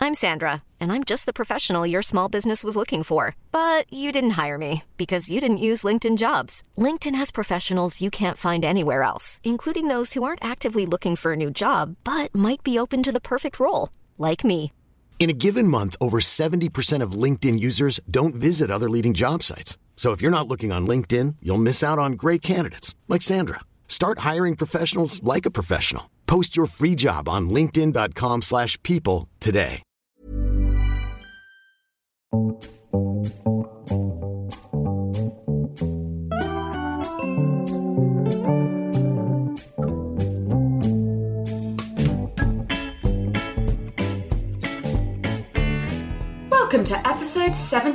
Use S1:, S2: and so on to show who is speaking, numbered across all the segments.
S1: I'm Sandra, and I'm just the professional your small business was looking for. But you didn't hire me because you didn't use LinkedIn Jobs. LinkedIn has professionals you can't find anywhere else, including those who aren't actively looking for a new job, but might be open to the perfect role, like me.
S2: In a given month, over 70% of LinkedIn users don't visit other leading job sites. So if you're not looking on LinkedIn, you'll miss out on great candidates like Sandra. Start hiring professionals like a professional. Post your free job on linkedin.com/people today.
S3: Welcome to episode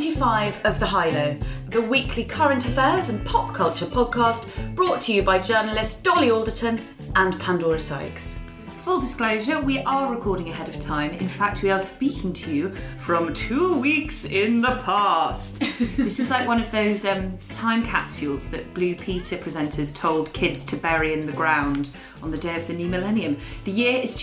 S3: 75 of The High Low, the weekly current affairs and pop culture podcast brought to you by journalists Dolly Alderton and Pandora Sykes.
S4: Full disclosure, we are recording ahead of time. In fact, we are speaking to you from 2 weeks in the past. This is like one of those time capsules that Blue Peter presenters told kids to bury in the ground on the day of the new millennium. The year is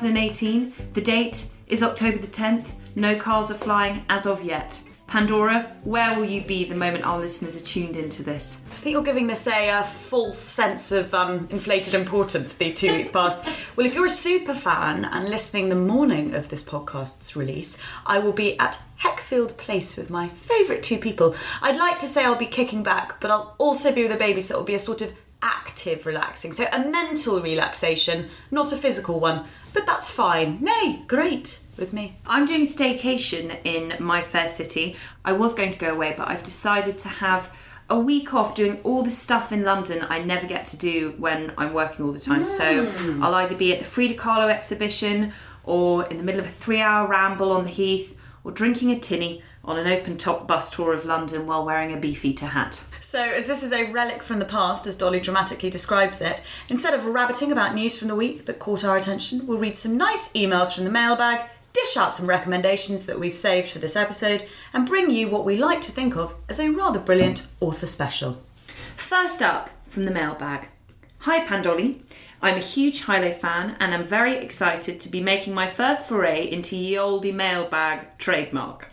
S4: 2018. The date is October the 10th. No cars are flying as of yet. Pandora, where will you be the moment our listeners are tuned into this?
S3: I think you're giving this a false sense of inflated importance, the 2 weeks past. Well, if you're a super fan and listening the morning of this podcast's release, I will be at Heckfield Place with my favourite two people. I'd like to say I'll be kicking back, but I'll also be with a baby, so it'll be a sort of active relaxing. So a mental relaxation, not a physical one. But that's fine. Nay, great with me.
S4: I'm doing a staycation in my fair city. I was going to go away, but I've decided to have a week off doing all the stuff in London I never get to do when I'm working all the time. So I'll either be at the Frida Kahlo exhibition or in the middle of a 3-hour ramble on the Heath or drinking a tinny on an open-top bus tour of London while wearing a Beefeater hat.
S3: So, as this is a relic from the past, as Dolly dramatically describes it, instead of rabbiting about news from the week that caught our attention, we'll read some nice emails from the mailbag, dish out some recommendations that we've saved for this episode, and bring you what we like to think of as a rather brilliant author special.
S4: First up, from the mailbag. Hi Pandolly, I'm a huge Hilo fan and I'm very excited to be making my first foray into ye olde mailbag trademark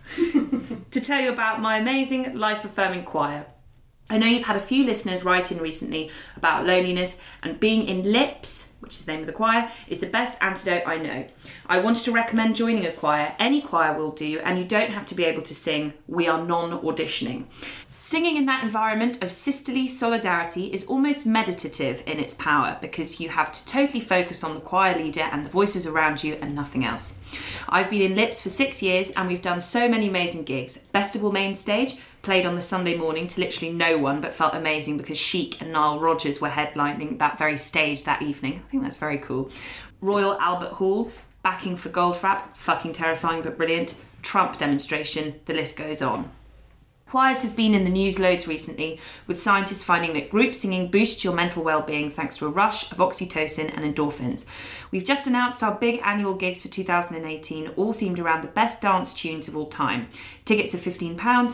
S4: to tell you about my amazing life-affirming choir. I know you've had a few listeners write in recently about loneliness, and being in Lips, which is the name of the choir, is the best antidote I know. I wanted to recommend joining a choir. Any choir will do, and you don't have to be able to sing. We are non-auditioning. Singing in that environment of sisterly solidarity is almost meditative in its power because you have to totally focus on the choir leader and the voices around you and nothing else. I've been in Lips for 6 years and we've done so many amazing gigs. Festival main stage, played on the Sunday morning to literally no one, but felt amazing because Chic and Nile Rodgers were headlining that very stage that evening. I think that's very cool. Royal Albert Hall, backing for Goldfrapp, fucking terrifying but brilliant. Trump demonstration, the list goes on. Choirs have been in the news loads recently, with scientists finding that group singing boosts your mental well-being thanks to a rush of oxytocin and endorphins. We've just announced our big annual gigs for 2018, all themed around the best dance tunes of all time. Tickets are £15,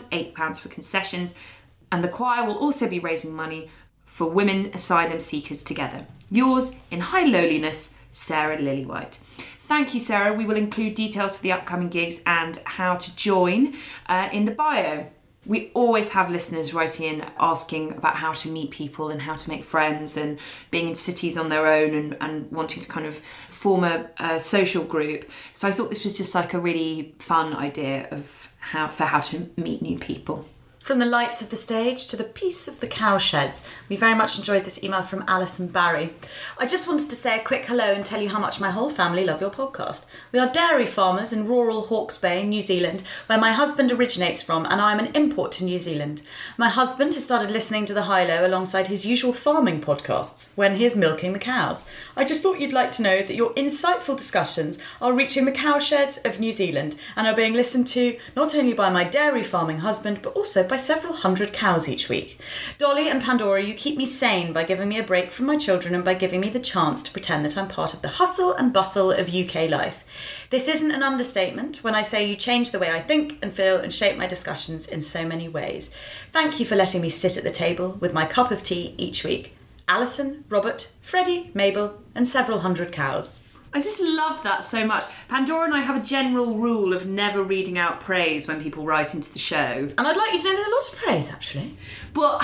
S4: £8 for concessions, and the choir will also be raising money for women asylum seekers together. Yours, in high lowliness, Sarah Lillywhite. Thank you, Sarah. We will include details for the upcoming gigs and how to join in the bio. We always have listeners writing in asking about how to meet people and how to make friends and being in cities on their own and wanting to kind of form a social group. So I thought this was just like a really fun idea of how to meet new people.
S3: From the lights of the stage to the peace of the cowsheds, we very much enjoyed this email from Alison Barry. I just wanted to say a quick hello and tell you how much my whole family love your podcast. We are dairy farmers in rural Hawke's Bay, New Zealand, where my husband originates from, and I am an import to New Zealand. My husband has started listening to the Hilo alongside his usual farming podcasts when he is milking the cows. I just thought you'd like to know that your insightful discussions are reaching the cowsheds of New Zealand and are being listened to not only by my dairy farming husband, but also by several hundred cows each week. Dolly and Pandora, you keep me sane by giving me a break from my children and by giving me the chance to pretend that I'm part of the hustle and bustle of UK life. This isn't an understatement when I say you change the way I think and feel and shape my discussions in so many ways. Thank you for letting me sit at the table with my cup of tea each week. Alison, Robert, Freddie, Mabel, and several hundred cows.
S4: I just love that so much. Pandora and I have a general rule of never reading out praise when people write into the show.
S3: And I'd like you to know there's a lot of praise, actually.
S4: But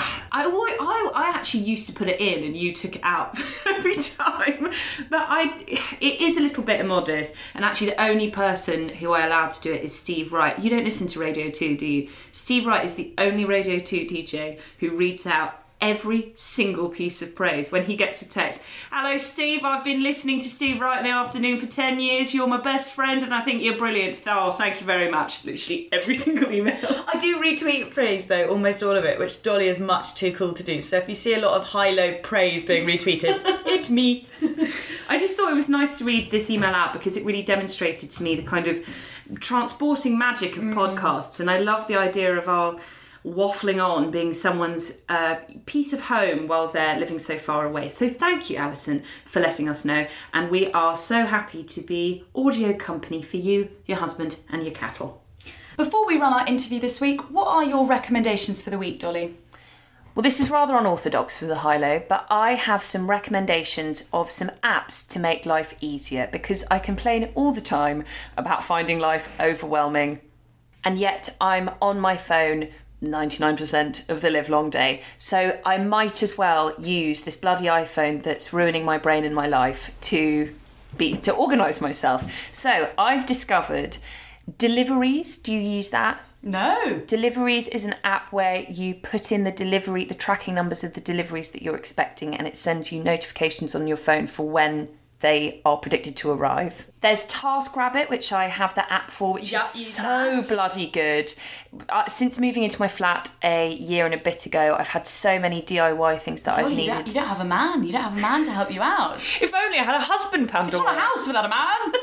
S4: I actually used to put it in and you took it out every time. But it is a little bit immodest. And actually the only person who I allowed to do it is Steve Wright. You don't listen to Radio 2, do you? Steve Wright is the only Radio 2 DJ who reads out every single piece of praise when he gets a text. Hello, Steve. I've been listening to Steve Wright in the afternoon for 10 years. You're my best friend and I think you're brilliant. Oh, thank you very much. Literally every single email.
S3: I do retweet praise, though, almost all of it, which Dolly is much too cool to do. So if you see a lot of high-low praise being retweeted, it's me.
S4: I just thought it was nice to read this email out because it really demonstrated to me the kind of transporting magic of podcasts. And I love the idea of our waffling on being someone's piece of home while they're living so far away. So thank you, Alison, for letting us know. And we are so happy to be audio company for you, your husband and your cattle.
S3: Before we run our interview this week, what are your recommendations for the week, Dolly?
S4: Well, this is rather unorthodox for the high-low, but I have some recommendations of some apps to make life easier because I complain all the time about finding life overwhelming. And yet I'm on my phone 99% of the live long day. So I might as well use this bloody iPhone that's ruining my brain and my life to organise myself. So I've discovered Deliveries. Do you use that?
S3: No.
S4: Deliveries is an app where you put in the tracking numbers of the deliveries that you're expecting and it sends you notifications on your phone for when they are predicted to arrive. There's TaskRabbit, which I have the app for, which is so bloody good. Since moving into my flat a year and a bit ago, I've had so many DIY things that I've needed.
S3: You don't have a man. You don't have a man to help you out.
S4: If only I had a husband, Pandora.
S3: It's not a house without a man.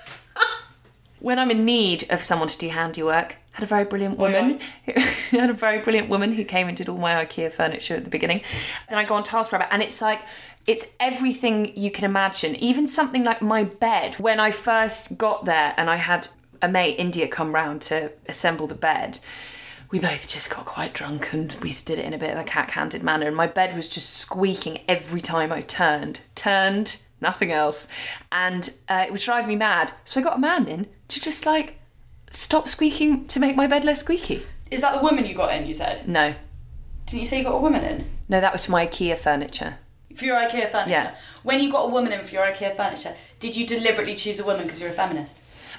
S4: When I'm in need of someone to do handiwork, I had a very brilliant woman. Who came and did all my IKEA furniture at the beginning. Then I go on TaskRabbit and it's like, it's everything you can imagine. Even something like my bed. When I first got there and I had a mate, India, come round to assemble the bed, we both just got quite drunk and we did it in a bit of a cat-handed manner. And my bed was just squeaking every time I turned, nothing else. And it was driving me mad. So I got a man in to just stop squeaking to make my bed less squeaky.
S3: Is that the woman you got in, you said?
S4: No.
S3: Didn't you say you got a woman in?
S4: No, that was for my IKEA furniture.
S3: For your IKEA furniture?
S4: Yeah.
S3: When you got a woman in for your IKEA furniture, did you deliberately choose a woman because you're a feminist?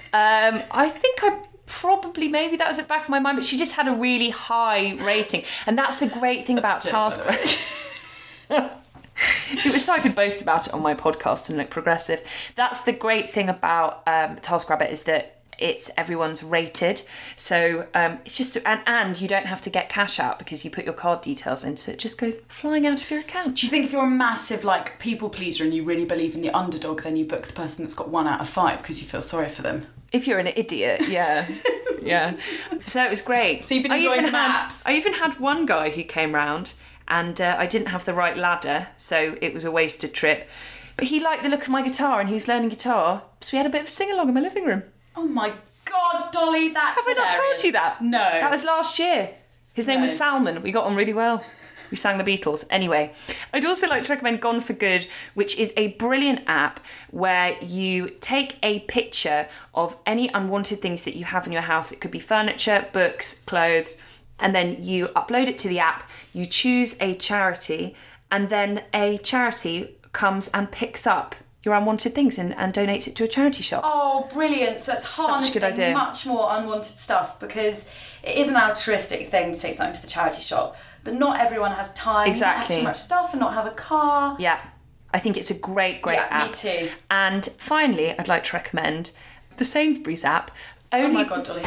S4: I think maybe that was at the back of my mind, but she just had a really high rating. And that's the great thing about TaskRabbit. It was so I could boast about it on my podcast and look progressive. That's the great thing about TaskRabbit is that it's everyone's rated. So it's just, and you don't have to get cash out because you put your card details in, so it just goes flying out of your account.
S3: Do you think if you're a massive people pleaser and you really believe in the underdog, then you book the person that's got 1 out of 5 because you feel sorry for them?
S4: If you're an idiot, yeah. Yeah. So it was great.
S3: So you've been enjoying some apps?
S4: I even had one guy who came round and I didn't have the right ladder, so it was a wasted trip. But he liked the look of my guitar and he was learning guitar, so we had a bit of a sing-along in my living room.
S3: Oh my God, Dolly, that's
S4: Have I not told you that?
S3: No.
S4: That was last year. His name was Salman. We got on really well. We sang the Beatles. Anyway, I'd also like to recommend Gone for Good, which is a brilliant app where you take a picture of any unwanted things that you have in your house. It could be furniture, books, clothes, and then you upload it to the app. You choose a charity, and then a charity comes and picks up your unwanted things and donates it to a charity shop.
S3: Oh, brilliant. So it's harnessing much more unwanted stuff because it is an altruistic thing to take something to the charity shop, but not everyone has time.
S4: Exactly.
S3: Have too much stuff and not have a car.
S4: Yeah. I think it's a great app.
S3: Yeah, me too.
S4: And finally, I'd like to recommend the Sainsbury's app.
S3: Oh my God, Dolly.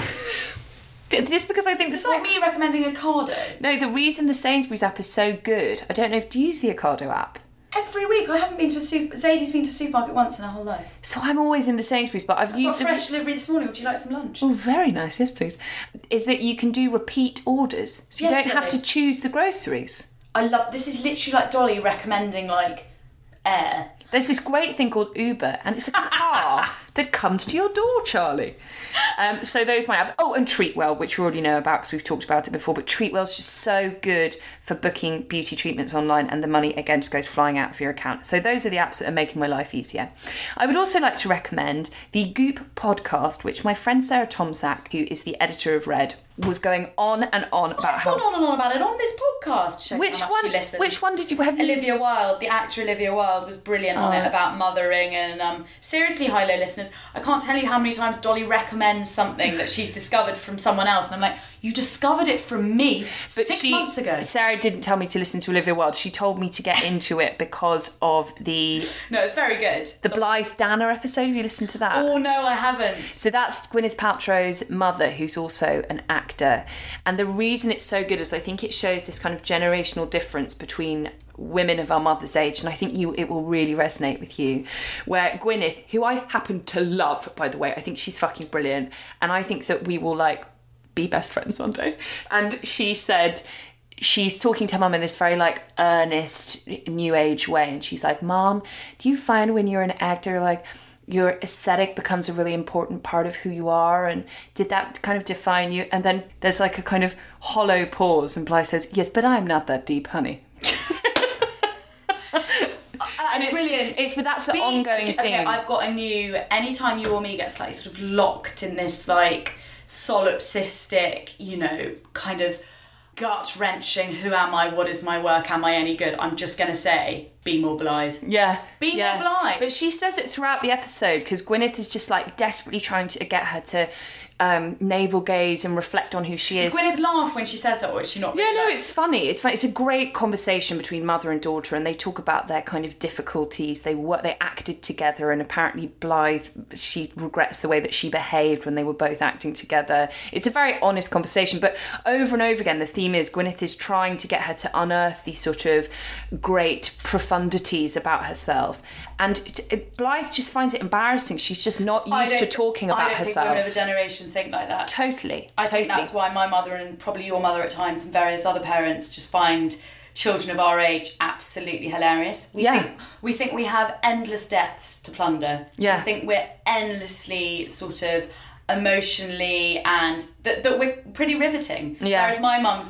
S4: This because I think
S3: it's like me recommending Ocado.
S4: No, the reason the Sainsbury's app is so good, I don't know if you use the Ocado app.
S3: Every week. I haven't been to Zadie's been to a supermarket once in her whole life.
S4: So I'm always in the Sainsbury's, but I've used...
S3: got a fresh delivery this morning. Would you like some lunch?
S4: Oh, very nice. Yes, please. Is that you can do repeat orders, so you don't have to choose the groceries.
S3: I love... This is literally like Dolly recommending, air.
S4: There's this great thing called Uber, and it's a car that comes to your door, Charlie. So those are my apps. Oh, and Treatwell, which we already know about because we've talked about it before, but Treatwell's just so good for booking beauty treatments online, and the money, again, just goes flying out of your account. So those are the apps that are making my life easier. I would also like to recommend the Goop podcast, which my friend Sarah Tomczak, who is the editor of Red, was going on and on about
S3: I've gone on and on about it on this podcast. Shows how much you listen.
S4: Which one did you have?
S3: Olivia Wilde, the actor Olivia Wilde, was brilliant on it about mothering, and seriously, High-Low listeners, I can't tell you how many times Dolly recommends something that she's discovered from someone else, and I'm like, you discovered it from me 6 months ago.
S4: Sarah didn't tell me to listen to Olivia Wilde. She told me to get into it because of the...
S3: No, it's very good.
S4: The Blythe Danner episode. Have you listened to that?
S3: Oh, no, I haven't.
S4: So that's Gwyneth Paltrow's mother, who's also an actor. And the reason it's so good is I think it shows this kind of generational difference between women of our mother's age, and I think it will really resonate with you, where Gwyneth, who I happen to love, by the way, I think she's fucking brilliant, and I think that we will be best friends one day. And she said she's talking to her mum in this very earnest new age way, and she's like, Mom, do you find when you're an actor your aesthetic becomes a really important part of who you are, and did that kind of define you? And then there's a kind of hollow pause, and Blythe says, yes, but I'm not that deep, honey. And it's brilliant. But that's the ongoing thing.
S3: Okay, I've got a new... Anytime you or me gets sort of locked in this solipsistic, kind of gut-wrenching, who am I, what is my work, am I any good? I'm just going to say, be more Blythe.
S4: Yeah.
S3: Be more Blythe.
S4: But she says it throughout the episode, because Gwyneth is just desperately trying to get her to navel gaze and reflect on who she is.
S3: Does Gwyneth laugh when she says that, or is she not?
S4: Yeah, no, it's funny. It's funny. It's a great conversation between mother and daughter, and they talk about their kind of difficulties. They acted together, and apparently Blythe, she regrets the way that she behaved when they were both acting together. It's a very honest conversation, but over and over again, the theme is Gwyneth is trying to get her to unearth these sort of great profundities about herself. And Blythe just finds it embarrassing. She's just not used to talking about herself.
S3: I don't think women of a generation think like that.
S4: Totally.
S3: I think that's why my mother, and probably your mother at times, and various other parents, just find children of our age absolutely hilarious. We think we have endless depths to plunder.
S4: Yeah.
S3: We think we're endlessly sort of emotionally, and that we're pretty riveting. Yeah. Whereas my mum's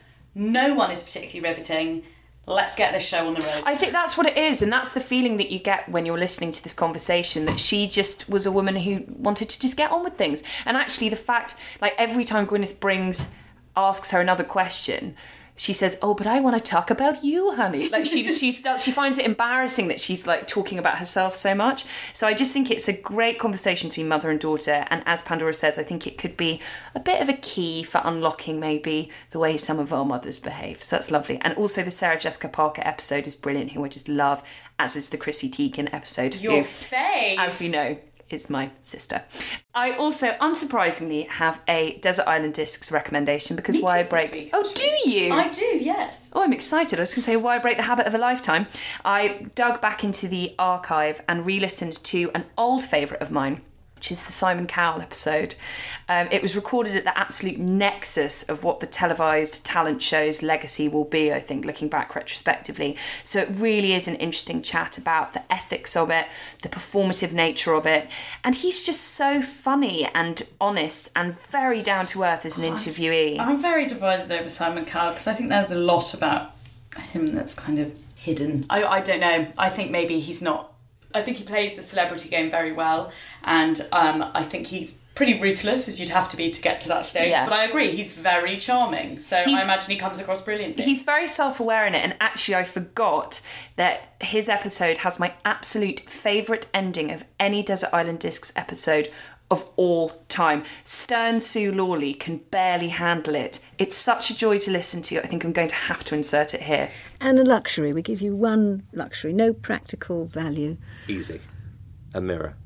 S3: no one is particularly riveting. Let's get this show on the road.
S4: I think that's what it is, and that's the feeling that you get when you're listening to this conversation, that she just was a woman who wanted to just get on with things. And actually the fact, every time Gwyneth asks her another question, she says, oh, but I want to talk about you, honey. She finds it embarrassing that she's talking about herself so much. So I just think it's a great conversation between mother and daughter. And as Pandora says, I think it could be a bit of a key for unlocking maybe the way some of our mothers behave. So that's lovely. And also the Sarah Jessica Parker episode is brilliant, who I just love, as is the Chrissy Teigen episode.
S3: Your fave.
S4: As we know, is my sister. I also, unsurprisingly, have a Desert Island Discs recommendation, because Why Break...
S3: Week,
S4: oh, do you?
S3: I do, yes.
S4: Oh, I'm excited. I was going to say, Why Break the Habit of a Lifetime? I dug back into the archive and re-listened to an old favourite of mine, which is the Simon Cowell episode. It was recorded at the absolute nexus of what the televised talent show's legacy will be, I think, looking back retrospectively. So it really is an interesting chat about the ethics of it, the performative nature of it. And he's just so funny and honest and very down to earth as an interviewee.
S3: I'm very divided over Simon Cowell, because I think there's a lot about him that's kind of hidden. I don't know. I think maybe he's not... I think he plays the celebrity game very well, and I think he's pretty ruthless, as you'd have to be to get to that stage. Yeah. But I agree, he's very charming, so I imagine he comes across brilliantly.
S4: He's very self-aware in it, and actually I forgot that his episode has my absolute favourite ending of any Desert Island Discs episode of all time. Stern Sue Lawley can barely handle it. It's such a joy to listen to. I think I'm going to have to insert it here.
S5: And a luxury. We give you one luxury. No practical value.
S6: Easy. A mirror.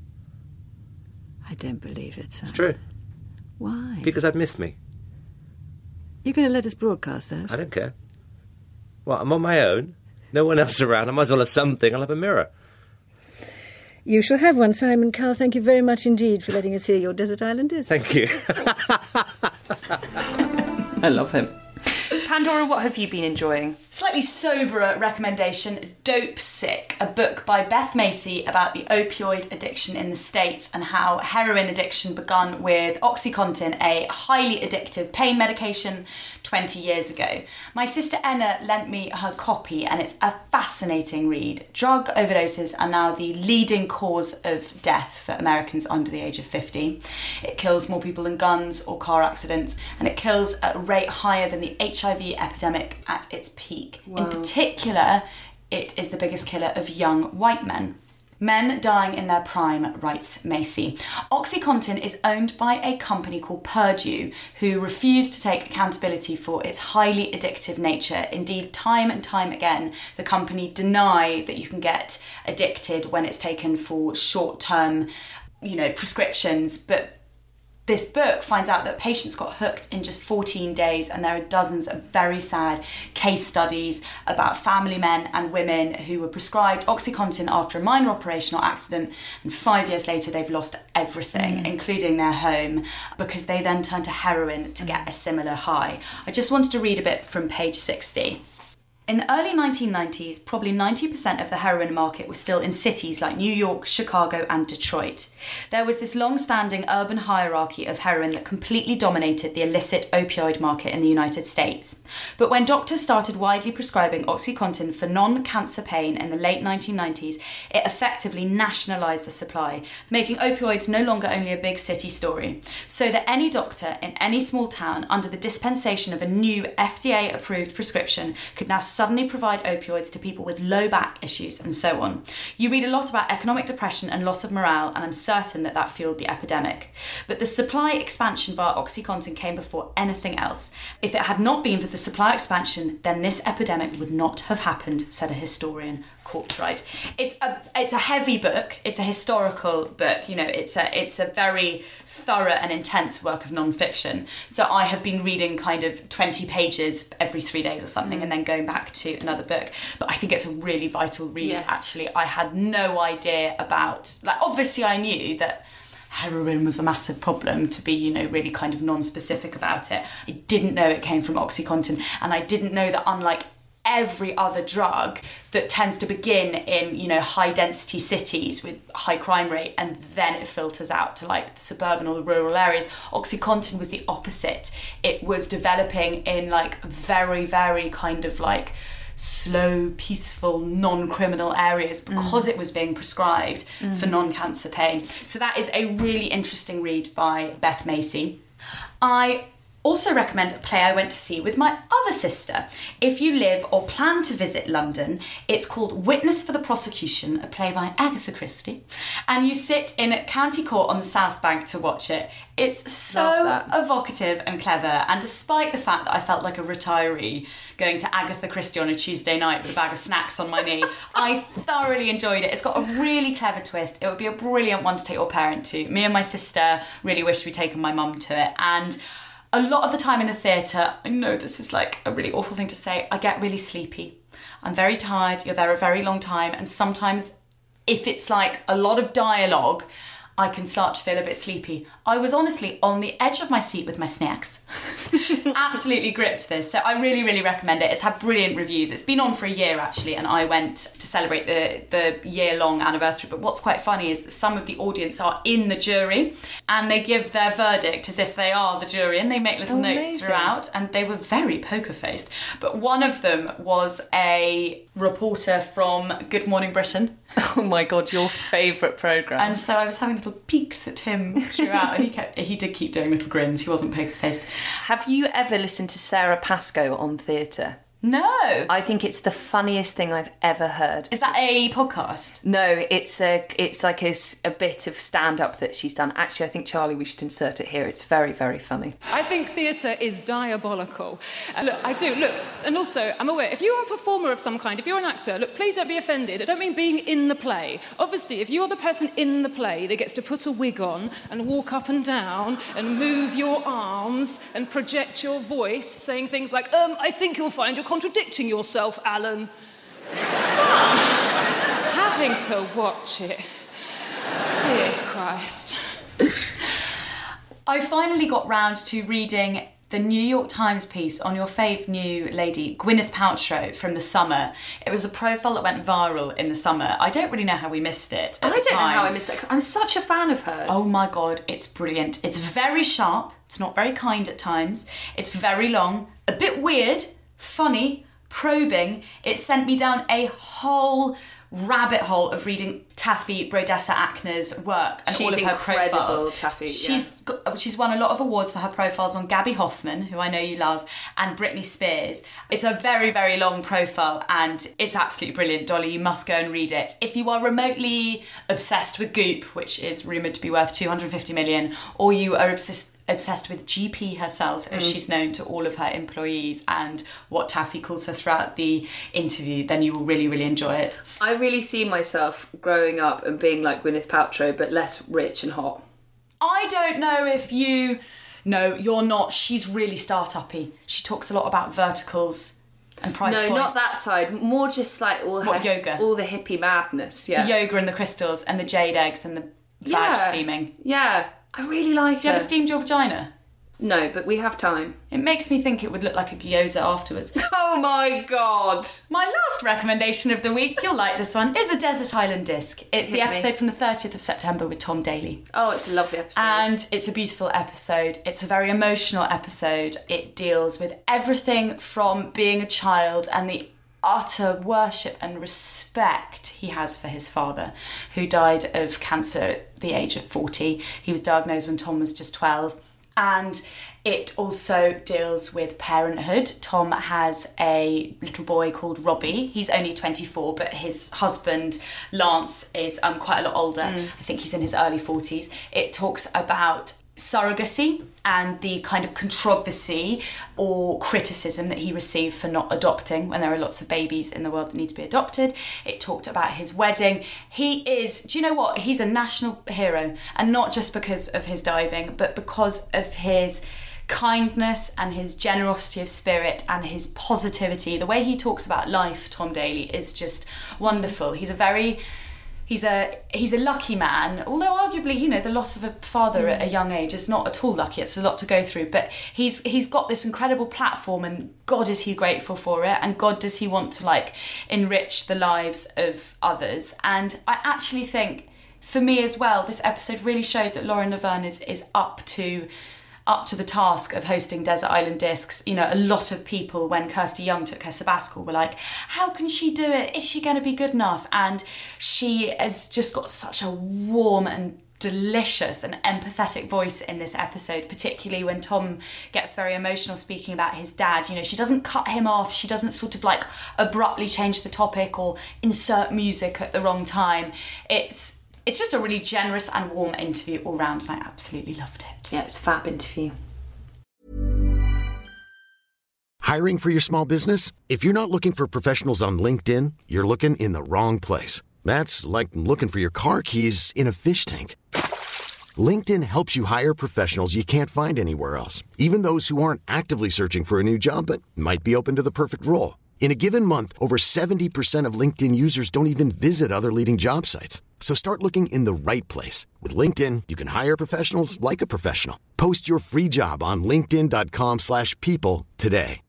S5: I don't believe it, sir.
S6: It's true.
S5: Why?
S6: Because I'd missed me.
S5: You're going to let us broadcast that?
S6: I don't care. Well, I'm on my own. No one else around. I might as well have something. I'll have a mirror.
S5: You shall have one, Simon Cowell. Thank you very much indeed for letting us hear your Desert Island Discs.
S6: Thank you.
S4: I love him. Pandora, what have you been enjoying?
S3: Slightly soberer recommendation, Dope Sick, a book by Beth Macy about the opioid addiction in the States and how heroin addiction began with OxyContin, a highly addictive pain medication, 20 years ago. My sister Enna lent me her copy and it's a fascinating read. Drug overdoses are now the leading cause of death for Americans under the age of 50. It kills more people than guns or car accidents, and it kills at a rate higher than the HIV epidemic at its peak.
S4: Wow.
S3: In particular, it is the biggest killer of young white men. Men dying in their prime, writes Macy. OxyContin is owned by a company called Purdue, who refused to take accountability for its highly addictive nature. Indeed, time and time again, the company deny that you can get addicted when it's taken for short-term, prescriptions, but this book finds out that patients got hooked in just 14 days, and there are dozens of very sad case studies about family men and women who were prescribed OxyContin after a minor operation or accident, and 5 years later they've lost everything, including their home, because they then turned to heroin to get a similar high. I just wanted to read a bit from page 60. In the early 1990s, probably 90% of the heroin market was still in cities like New York, Chicago, and Detroit. There was this long-standing urban hierarchy of heroin that completely dominated the illicit opioid market in the United States. But when doctors started widely prescribing OxyContin for non-cancer pain in the late 1990s, it effectively nationalised the supply, making opioids no longer only a big city story. So that any doctor in any small town, under the dispensation of a new FDA-approved prescription, could now suddenly provide opioids to people with low back issues and so on. You read a lot about economic depression and loss of morale, and I'm certain that fueled the epidemic. But the supply expansion via OxyContin came before anything else. If it had not been for the supply expansion, then this epidemic would not have happened, said a historian. Courtright. It's a heavy book. It's a historical book. It's a very thorough and intense work of non-fiction. So I have been reading kind of 20 pages every 3 days or something, and then going back to another book. But I think it's a really vital read. Yes. Actually, I had no idea about. Obviously, I knew that heroin was a massive problem, to be, really kind of non-specific about it. I didn't know it came from OxyContin, and I didn't know that unlike every other drug that tends to begin in, high density cities with high crime rate, and then it filters out to the suburban or the rural areas, OxyContin was the opposite. It was developing in very, very kind of slow, peaceful, non-criminal areas because it was being prescribed for non-cancer pain. So that is a really interesting read by Beth Macy. I also recommend a play I went to see with my other sister. If you live or plan to visit London, it's called Witness for the Prosecution, a play by Agatha Christie, and you sit in County Court on the South Bank to watch it. It's so evocative and clever, and despite the fact that I felt like a retiree going to Agatha Christie on a Tuesday night with a bag of snacks on my knee, I thoroughly enjoyed it. It's got a really clever twist. It would be a brilliant one to take your parent to. Me and my sister really wished we'd taken my mum to it, and a lot of the time in the theatre, I know this is a really awful thing to say, I get really sleepy. I'm very tired, you're there a very long time, and sometimes if it's a lot of dialogue, I can start to feel a bit sleepy. I was honestly on the edge of my seat with my snacks. Absolutely gripped this. So I really, really recommend it. It's had brilliant reviews. It's been on for a year actually, and I went to celebrate the year-long anniversary. But what's quite funny is that some of the audience are in the jury, and they give their verdict as if they are the jury, and they make little notes throughout, and they were very poker-faced. But one of them was a reporter from Good Morning Britain.
S4: Oh my God, your favourite programme.
S3: And so I was having little peeks at him throughout, and he did keep doing little grins. He wasn't poker-faced.
S4: Have you ever listened to Sarah Pascoe on theatre?
S3: No.
S4: I think it's the funniest thing I've ever heard.
S3: Is that a podcast?
S4: No, it's like a bit of stand-up that she's done. Actually, I think, Charlie, we should insert it here. It's very, very funny.
S7: I think theatre is diabolical. Look, I do. Look, and also, I'm aware, if you're a performer of some kind, if you're an actor, look, please don't be offended. I don't mean being in the play. Obviously, if you're the person in the play that gets to put a wig on and walk up and down and move your arms and project your voice, saying things like, I think you'll find you're contradicting yourself, Alan. Having to watch it. Dear Christ.
S3: I finally got round to reading the New York Times piece on your fave new lady, Gwyneth Paltrow, from the summer. It was a profile that went viral in the summer. I don't really know how we missed it at the
S4: I don't know
S3: time.
S4: how I missed it, 'cause I'm such a fan of hers.
S3: Oh my God, it's brilliant. It's very sharp. It's not very kind at times. It's very long, a bit weird, funny, probing. It sent me down a whole rabbit hole of reading Taffy Brodessa Akner's work and all of her
S4: incredible,
S3: profiles.
S4: Taffy,
S3: She's won a lot of awards for her profiles on Gabby Hoffman, who I know you love, and Britney Spears. It's a very, very long profile and it's absolutely brilliant. Dolly, you must go and read it. If you are remotely obsessed with Goop, which is rumoured to be worth 250 million, or you are obsessed with GP herself, as she's known to all of her employees, and what Taffy calls her throughout the interview, then you will really, really enjoy it.
S4: I really see myself growing up and being like Gwyneth Paltrow, but less rich and hot.
S3: I don't know if you... No, you're not. She's really start-uppy. She talks a lot about verticals and price points.
S4: No, not that side. More just like all her...
S3: yoga?
S4: All the hippie madness, yeah.
S3: The yoga and the crystals and the jade eggs and the vag steaming.
S4: Yeah, I really like
S3: Have you ever steamed your vagina?
S4: No, but we have time.
S3: It makes me think it would look like a gyoza afterwards.
S4: Oh my God.
S3: My last recommendation of the week, you'll like this one, is a Desert Island Disc. It's the episode from the 30th of September with Tom Daly.
S4: Oh, it's a lovely episode.
S3: And it's a beautiful episode. It's a very emotional episode. It deals with everything from being a child and the utter worship and respect he has for his father, who died of cancer at the age of 40. He was diagnosed when Tom was just 12. And it also deals with parenthood. Tom has a little boy called Robbie. He's only 24, but his husband, Lance, is quite a lot older. I think he's in his early 40s. It talks about surrogacy and the kind of controversy or criticism that he received for not adopting when there are lots of babies in the world that need to be adopted. It talked about his wedding. He is, do you know what? He's a national hero, and not just because of his diving, but because of his kindness and his generosity of spirit and his positivity. The way he talks about life, Tom Daly, is just wonderful. He's a lucky man, although arguably, you know, the loss of a father at a young age is not at all lucky. It's a lot to go through, but he's got this incredible platform, and God is he grateful for it, and God does he want to like enrich the lives of others. And I actually think, for me as well, this episode really showed that Lauren Laverne is up to the task of hosting Desert Island Discs. You know, a lot of people, when Kirsty Young took her sabbatical, were like, how can she do it? Is she going to be good enough? And she has just got such a warm and delicious and empathetic voice in this episode, particularly when Tom gets very emotional speaking about his dad. You know, she doesn't cut him off. She doesn't sort of like abruptly change the topic or insert music at the wrong time. It's just a really generous and warm interview all round, and I absolutely loved it.
S4: Yeah, it's a fab interview.
S2: Hiring for your small business? If you're not looking for professionals on LinkedIn, you're looking in the wrong place. That's like looking for your car keys in a fish tank. LinkedIn helps you hire professionals you can't find anywhere else, even those who aren't actively searching for a new job but might be open to the perfect role. In a given month, over 70% of LinkedIn users don't even visit other leading job sites. So start looking in the right place. With LinkedIn, you can hire professionals like a professional. Post your free job on linkedin.com/people today.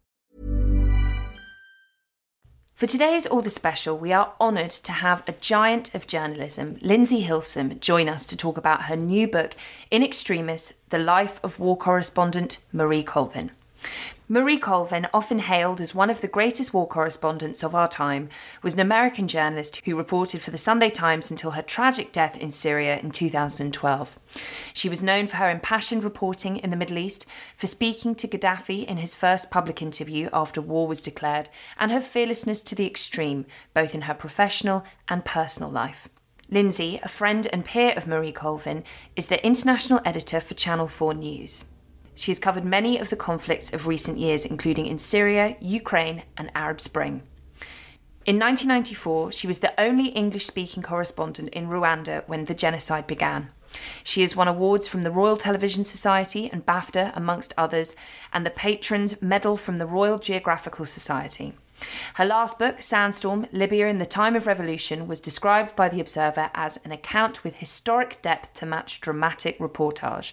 S4: For today's All the Special, we are honoured to have a giant of journalism, Lindsay Hilsum, join us to talk about her new book, In Extremis, The Life of War Correspondent Marie Colvin. Marie Colvin, often hailed as one of the greatest war correspondents of our time, was an American journalist who reported for the Sunday Times until her tragic death in Syria in 2012. She was known for her impassioned reporting in the Middle East, for speaking to Gaddafi in his first public interview after war was declared, and her fearlessness to the extreme, both in her professional and personal life. Lindsay, a friend and peer of Marie Colvin, is the international editor for Channel 4 News. She has covered many of the conflicts of recent years, including in Syria, Ukraine, and Arab Spring. In 1994, she was the only English-speaking correspondent in Rwanda when the genocide began. She has won awards from the Royal Television Society and BAFTA, amongst others, and the Patrons Medal from the Royal Geographical Society. Her last book, Sandstorm, Libya in the Time of Revolution, was described by The Observer as an account with historic depth to match dramatic reportage.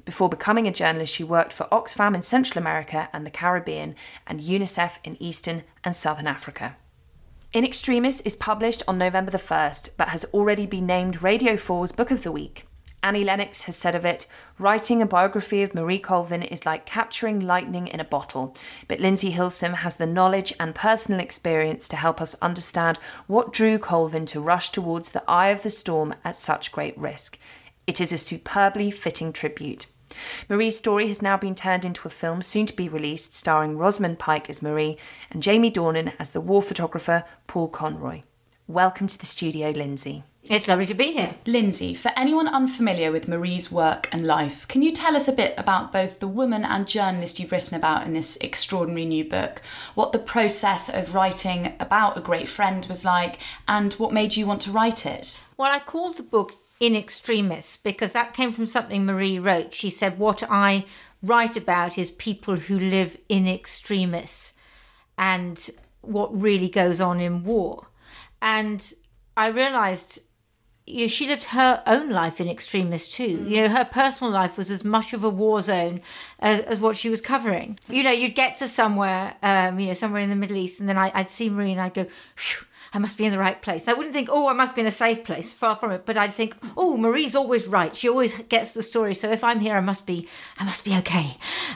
S4: Before becoming a journalist, she worked for Oxfam in Central America and the Caribbean and UNICEF in Eastern and Southern Africa. In Extremis is published on November the 1st, but has already been named Radio 4's Book of the Week. Annie Lennox has said of it, writing a biography of Marie Colvin is like capturing lightning in a bottle, but Lindsay Hilsum has the knowledge and personal experience to help us understand what drew Colvin to rush towards the eye of the storm at such great risk. It is a superbly fitting tribute. Marie's story has now been turned into a film soon to be released, starring Rosamund Pike as Marie and Jamie Dornan as the war photographer Paul Conroy. Welcome to the studio, Lindsay.
S5: It's lovely to be here.
S3: Lindsay, for anyone unfamiliar with Marie's work and life, can you tell us a bit about both the woman and journalist you've written about in this extraordinary new book, what the process of writing about a great friend was like, and what made you want to write it?
S8: Well, I called the book In Extremis because that came from something Marie wrote. She said, what I write about is people who live in extremis and what really goes on in war. And I realised, she lived her own life in extremis too. Her personal life was as much of a war zone as what she was covering. You'd get to somewhere, somewhere in the Middle East, and then I'd see Marie and I'd go, phew, I must be in the right place. I wouldn't think, I must be in a safe place, far from it. But I'd think, Marie's always right. She always gets the story. So if I'm here, I must be okay.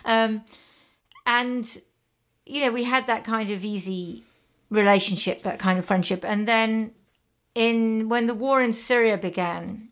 S8: And we had that kind of easy relationship, that kind of friendship. And then when the war in Syria began,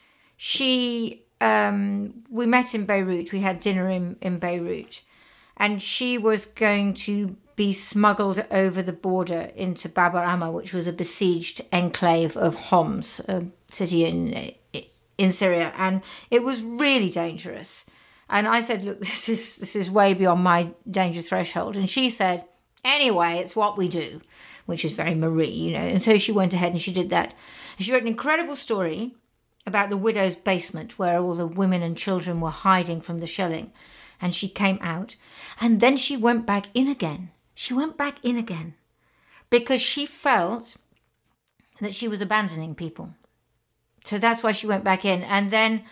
S8: we met in Beirut. We had dinner in Beirut, and she was going to be smuggled over the border into Bab al-Amma, which was a besieged enclave of Homs, a city in Syria, and it was really dangerous. And I said, look, this is way beyond my danger threshold. And she said, anyway, it's what we do, which is very Marie, And so she went ahead and she did that. And she wrote an incredible story about the widow's basement where all the women and children were hiding from the shelling. And she came out, and then she went back in again. She went back in again because she felt that she was abandoning people. So that's why she went back in. And then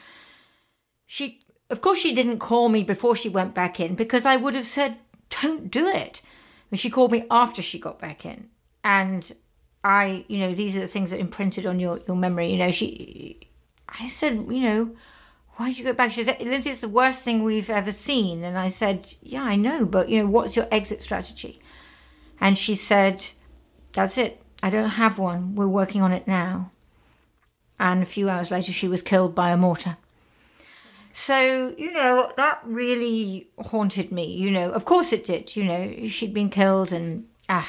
S8: of course she didn't call me before she went back in because I would have said, don't do it. And she called me after she got back in. And these are the things that imprinted on your memory. I said, why'd you go back? She said, Lindsay, it's the worst thing we've ever seen. And I said, yeah, I know, but, what's your exit strategy? And she said, that's it. I don't have one. We're working on it now. And a few hours later, she was killed by a mortar. So, that really haunted me, Of course it did, She'd been killed and,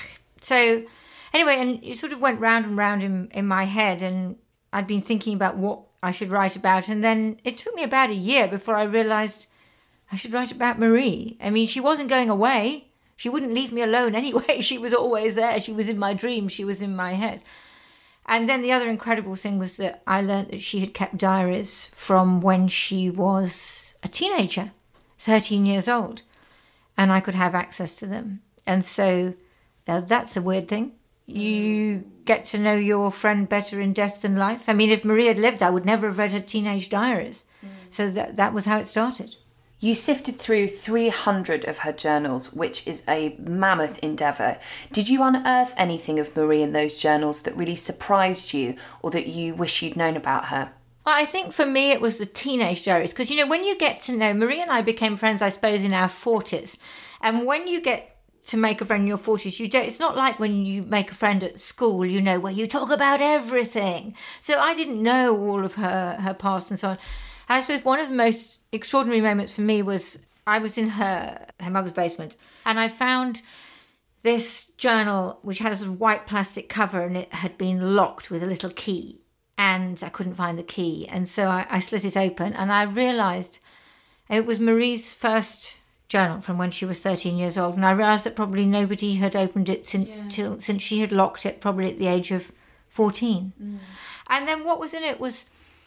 S8: So, anyway, and it sort of went round and round in my head, and I'd been thinking about what I should write about, and then it took me about a year before I realised I should write about Marie. I mean, she wasn't going away. She wouldn't leave me alone anyway. She was always there. She was in my dreams. She was in my head. And then the other incredible thing was that I learnt that she had kept diaries from when she was a teenager, 13 years old, and I could have access to them. And so that's a weird thing. You get to know your friend better in death than life. I mean, if Marie had lived, I would never have read her teenage diaries. So that was how it started.
S4: You sifted through 300 of her journals, which is a mammoth endeavour. Did you unearth anything of Marie in those journals that really surprised you or that you wish you'd known about her?
S8: Well, I think for me it was the teenage diaries. Because, when you get to know... Marie and I became friends, I suppose, in our 40s. And when you get to make a friend in your 40s, it's not like when you make a friend at school, where you talk about everything. So I didn't know all of her past and so on. I suppose one of the most extraordinary moments for me was I was in her mother's basement, and I found this journal which had a sort of white plastic cover, and it had been locked with a little key, and I couldn't find the key. And so I slit it open, and I realised it was Marie's first journal from when she was 13 years old. And I realised that probably nobody had opened it since she had locked it, probably at the age of 14. And then what was in it was...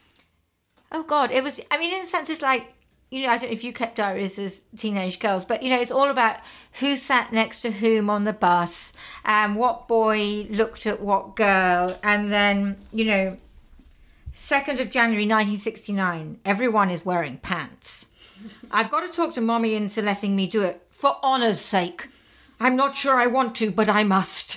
S8: Oh, God, it was, in a sense, it's like, I don't know if you kept diaries as teenage girls, but, it's all about who sat next to whom on the bus, and what boy looked at what girl. And then, 2nd of January 1969, everyone is wearing pants. I've got to talk to Mommy into letting me do it, for honour's sake. I'm not sure I want to, but I must.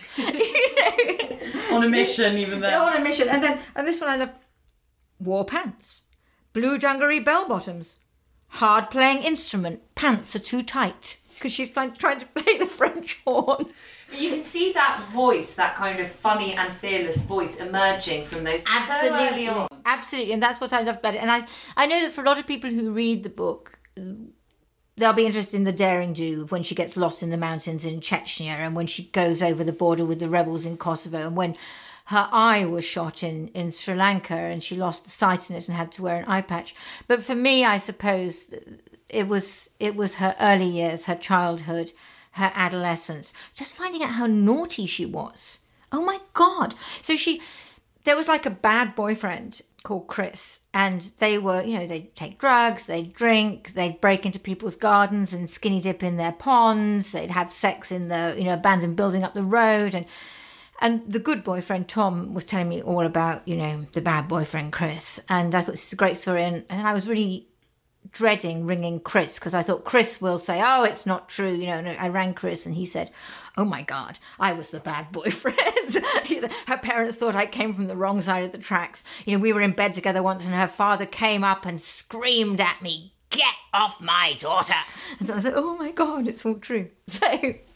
S3: On a mission, even though.
S8: On a mission. And this one I love. Wore pants. Blue dungaree bell-bottoms. Hard playing instrument. Pants are too tight. Because she's trying to play the French horn.
S4: You can see that voice, that kind of funny and fearless voice emerging from those so early on.
S8: Absolutely, and that's what I love about it. And I know that for a lot of people who read the book, they'll be interested in the daring do when she gets lost in the mountains in Chechnya, and when she goes over the border with the rebels in Kosovo, and when her eye was shot in Sri Lanka and she lost the sight in it and had to wear an eye patch. But for me, I suppose it was her early years, her childhood, her adolescence, just finding out how naughty she was. Oh my God. So there was like a bad boyfriend called Chris, and they were, they'd take drugs, they'd drink, they'd break into people's gardens and skinny dip in their ponds, they'd have sex in the, abandoned building up the road. And the good boyfriend, Tom, was telling me all about, the bad boyfriend, Chris. And I thought this is a great story. And I was really dreading ringing Chris, because I thought Chris will say, oh, it's not true. And I rang Chris and he said, oh my God, I was the bad boyfriend. He said, her parents thought I came from the wrong side of the tracks. We were in bed together once and her father came up and screamed at me, get off my daughter. And so I said, oh my God, it's all true. So,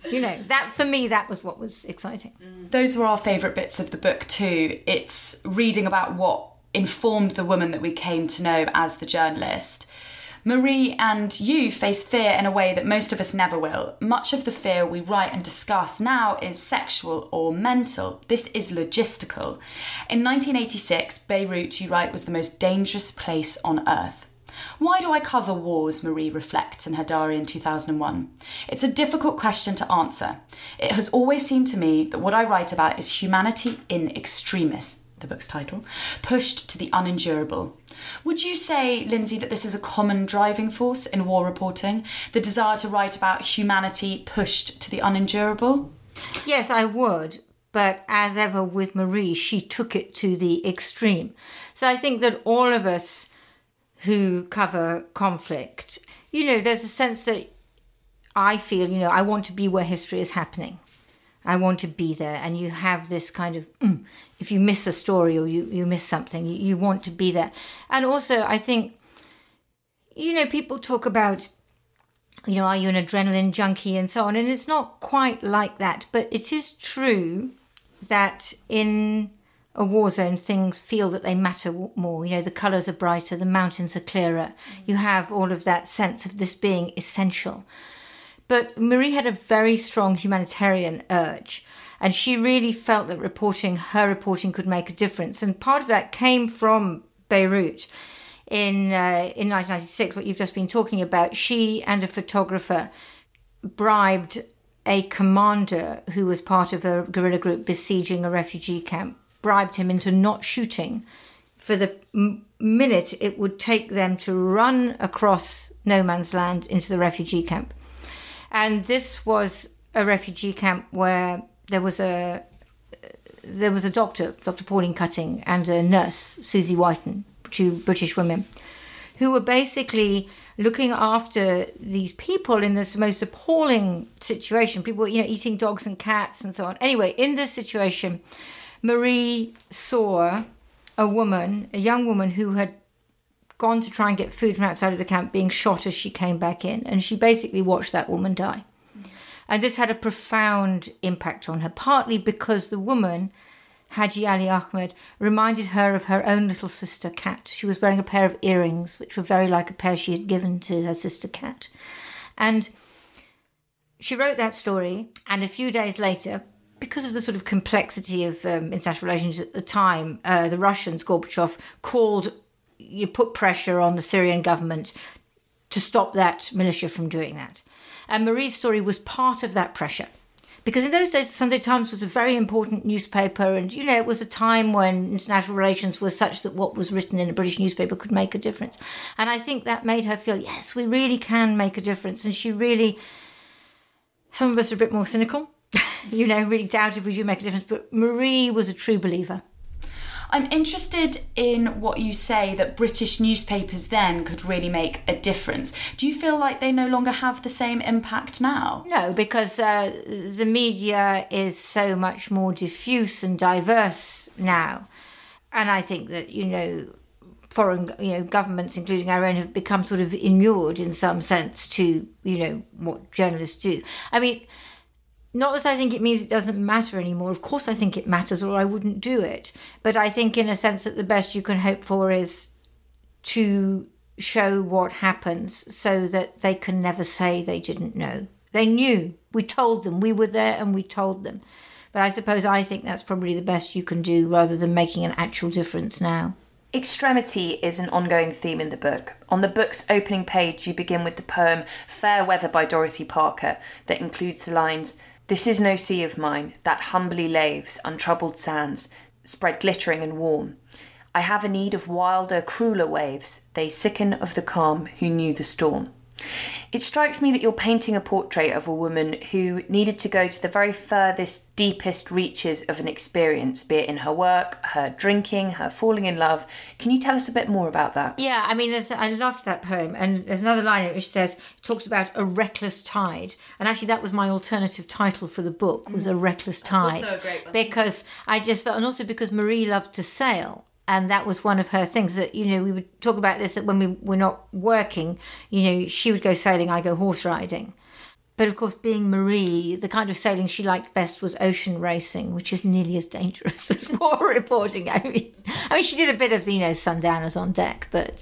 S8: that for me, that was what was exciting.
S3: Those were our favourite bits of the book too. It's reading about what informed the woman that we came to know as the journalist. Marie and you face fear in a way that most of us never will. Much of the fear we write and discuss now is sexual or mental. This is logistical. In 1986, Beirut, you write, was the most dangerous place on earth. Why do I cover wars, Marie reflects in her diary in 2001. It's a difficult question to answer. It has always seemed to me that what I write about is humanity in extremis, the book's title, pushed to the unendurable. Would you say, Lindsay, that this is a common driving force in war reporting, the desire to write about humanity pushed to the unendurable?
S8: Yes, I would. But as ever with Marie, she took it to the extreme. So I think that all of us who cover conflict, there's a sense that I feel, I want to be where history is happening. I want to be there. And you have this kind of, if you miss a story or you miss something, you want to be there. And also, I think, people talk about, are you an adrenaline junkie and so on? And it's not quite like that. But it is true that in a war zone, things feel that they matter more. The colours are brighter, the mountains are clearer. You have all of that sense of this being essential. But Marie had a very strong humanitarian urge, and she really felt that her reporting could make a difference. And part of that came from Beirut. In 1996, what you've just been talking about, she and a photographer bribed a commander who was part of a guerrilla group besieging a refugee camp, bribed him into not shooting for the minute it would take them to run across no man's land into the refugee camp. And this was a refugee camp where there was a doctor, Dr. Pauline Cutting, and a nurse, Susie Whiten, two British women, who were basically looking after these people in this most appalling situation. People were, eating dogs and cats and so on. Anyway, in this situation, Marie saw a young woman who had gone to try and get food from outside of the camp being shot as she came back in. And she basically watched that woman die. And this had a profound impact on her, partly because the woman, Haji Ali Ahmed, reminded her of her own little sister Kat. She was wearing a pair of earrings, which were very like a pair she had given to her sister Kat. And she wrote that story, and a few days later, because of the sort of complexity of international relations at the time, the Russians, Gorbachev, put pressure on the Syrian government to stop that militia from doing that. And Marie's story was part of that pressure. Because in those days, the Sunday Times was a very important newspaper, and, it was a time when international relations were such that what was written in a British newspaper could make a difference. And I think that made her feel, yes, we really can make a difference. And she really, some of us are a bit more cynical, really doubt if we do make a difference. But Marie was a true believer.
S3: I'm interested in what you say that British newspapers then could really make a difference. Do you feel like they no longer have the same impact now?
S8: No, because the media is so much more diffuse and diverse now. And I think that, foreign governments, including our own, have become sort of inured in some sense to, what journalists do. I mean, not that I think it means it doesn't matter anymore. Of course I think it matters, or I wouldn't do it. But I think in a sense that the best you can hope for is to show what happens so that they can never say they didn't know. They knew. We told them. We were there and we told them. But I think that's probably the best you can do rather than making an actual difference now.
S4: Extremity is an ongoing theme in the book. On the book's opening page, you begin with the poem Fair Weather by Dorothy Parker that includes the lines, "This is no sea of mine, that humbly laves, untroubled sands, spread glittering and warm. I have a need of wilder, crueler waves, they sicken of the calm who knew the storm." It strikes me that you're painting a portrait of a woman who needed to go to the very furthest, deepest reaches of an experience, be it in her work, her drinking, her falling in love. Can you tell us a bit more about that?
S8: Yeah, I mean, I loved that poem. And there's another line in it which says, talks about a reckless tide. And actually that was my alternative title for the book, was A Reckless Tide.
S3: That's also a great one.
S8: Because I just felt, and also because Marie loved to sail. And that was one of her things that, we would talk about this, that when we were not working, she would go sailing, I go horse riding. But of course, being Marie, the kind of sailing she liked best was ocean racing, which is nearly as dangerous as war reporting. I mean, she did a bit of, sundowners on deck. But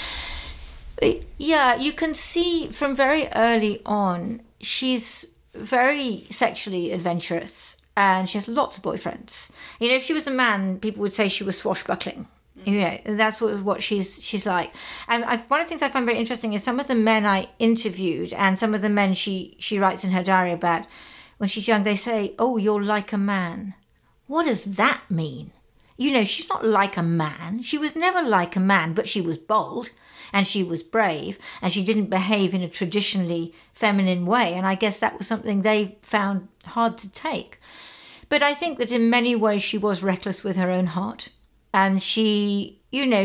S8: yeah, you can see from very early on, she's very sexually adventurous. And she has lots of boyfriends. If she was a man, people would say she was swashbuckling. That's sort of what she's like. And one of the things I find very interesting is some of the men I interviewed and some of the men she writes in her diary about when she's young, they say, "Oh, you're like a man." What does that mean? She's not like a man. She was never like a man, but she was bold and she was brave and she didn't behave in a traditionally feminine way. And I guess that was something they found hard to take. But I think that in many ways she was reckless with her own heart. And she,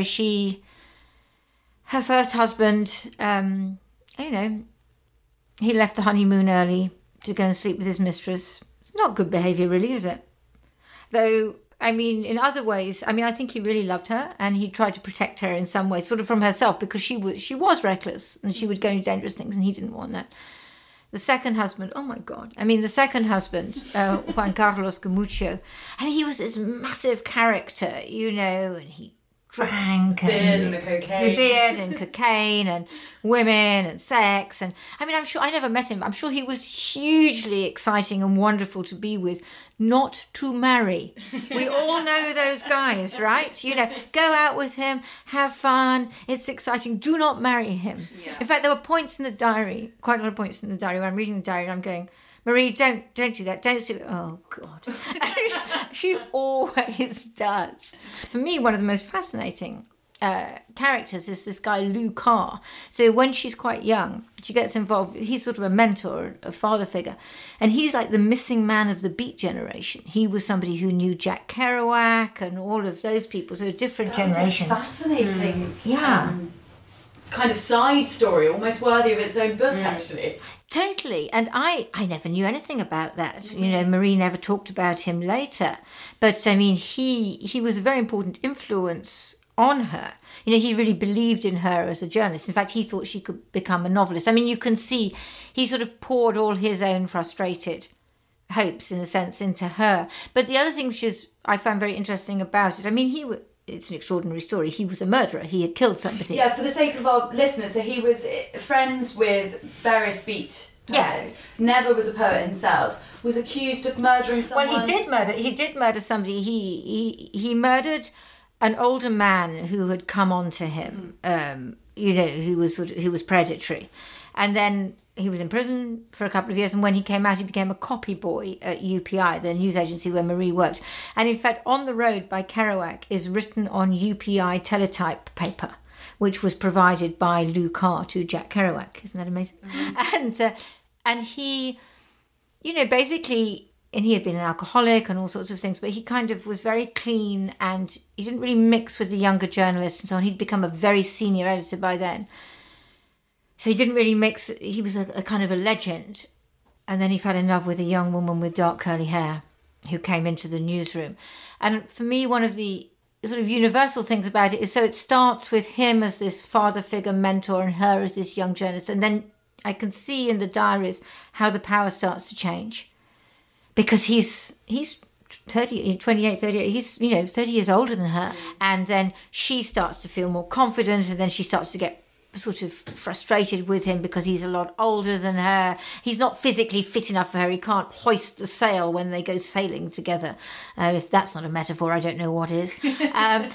S8: her first husband, he left the honeymoon early to go and sleep with his mistress. It's not good behaviour, really, is it? Though, in other ways, I think he really loved her and he tried to protect her in some way, sort of from herself, because she was reckless and she would go into dangerous things and he didn't want that. The second husband, oh my God. The second husband, Juan Carlos Gamucho, he was this massive character, and he drank
S3: and
S8: beard and cocaine and women and sex. And I'm sure, I never met him. I'm sure he was hugely exciting and wonderful to be with, not to marry. We all know those guys, right? Go out with him, have fun. It's exciting. Do not marry him. Yeah. In fact, there were points in the diary, quite a lot of points in the diary, when I'm reading the diary and I'm going, Marie, don't do that. Don't do it. Oh, God. She always does. For me, one of the most fascinating characters is this guy, Lou Carr. So when she's quite young, she gets involved. He's sort of a mentor, a father figure. And he's like the missing man of the Beat generation. He was somebody who knew Jack Kerouac and all of those people. So a different generation.
S3: Fascinating.
S8: Yeah.
S3: Kind of side story, almost worthy of its own book, actually.
S8: Totally. And I never knew anything about that. Marie never talked about him later. But, he was a very important influence on her. He really believed in her as a journalist. In fact, he thought she could become a novelist. You can see he sort of poured all his own frustrated hopes, in a sense, into her. But the other thing which I found very interesting about it, it's an extraordinary story. He was a murderer. He had killed somebody.
S3: Yeah, for the sake of our listeners, so he was friends with various beat poets. Yeah. Never was a poet himself. Was accused of murdering someone.
S8: Well, he did murder somebody. He murdered an older man who had come on to him. Who was predatory, and then he was in prison for a couple of years, and when he came out, he became a copy boy at UPI, the news agency where Marie worked. And in fact, On the Road by Kerouac is written on UPI teletype paper, which was provided by Lou Carr to Jack Kerouac. Isn't that amazing? Mm-hmm. And he, basically, and he had been an alcoholic and all sorts of things, but he kind of was very clean and he didn't really mix with the younger journalists and so on. He'd become a very senior editor by then. So he didn't really mix. He was a kind of a legend. And then he fell in love with a young woman with dark curly hair who came into the newsroom. And for me, one of the sort of universal things about it is, so it starts with him as this father figure mentor and her as this young journalist. And then I can see in the diaries how the power starts to change. Because he's 28, 38, he's, 30 years older than her. And then she starts to feel more confident, and then she starts to get sort of frustrated with him because he's a lot older than her. He's not physically fit enough for her. He can't hoist the sail when they go sailing together. If that's not a metaphor, I don't know what is. And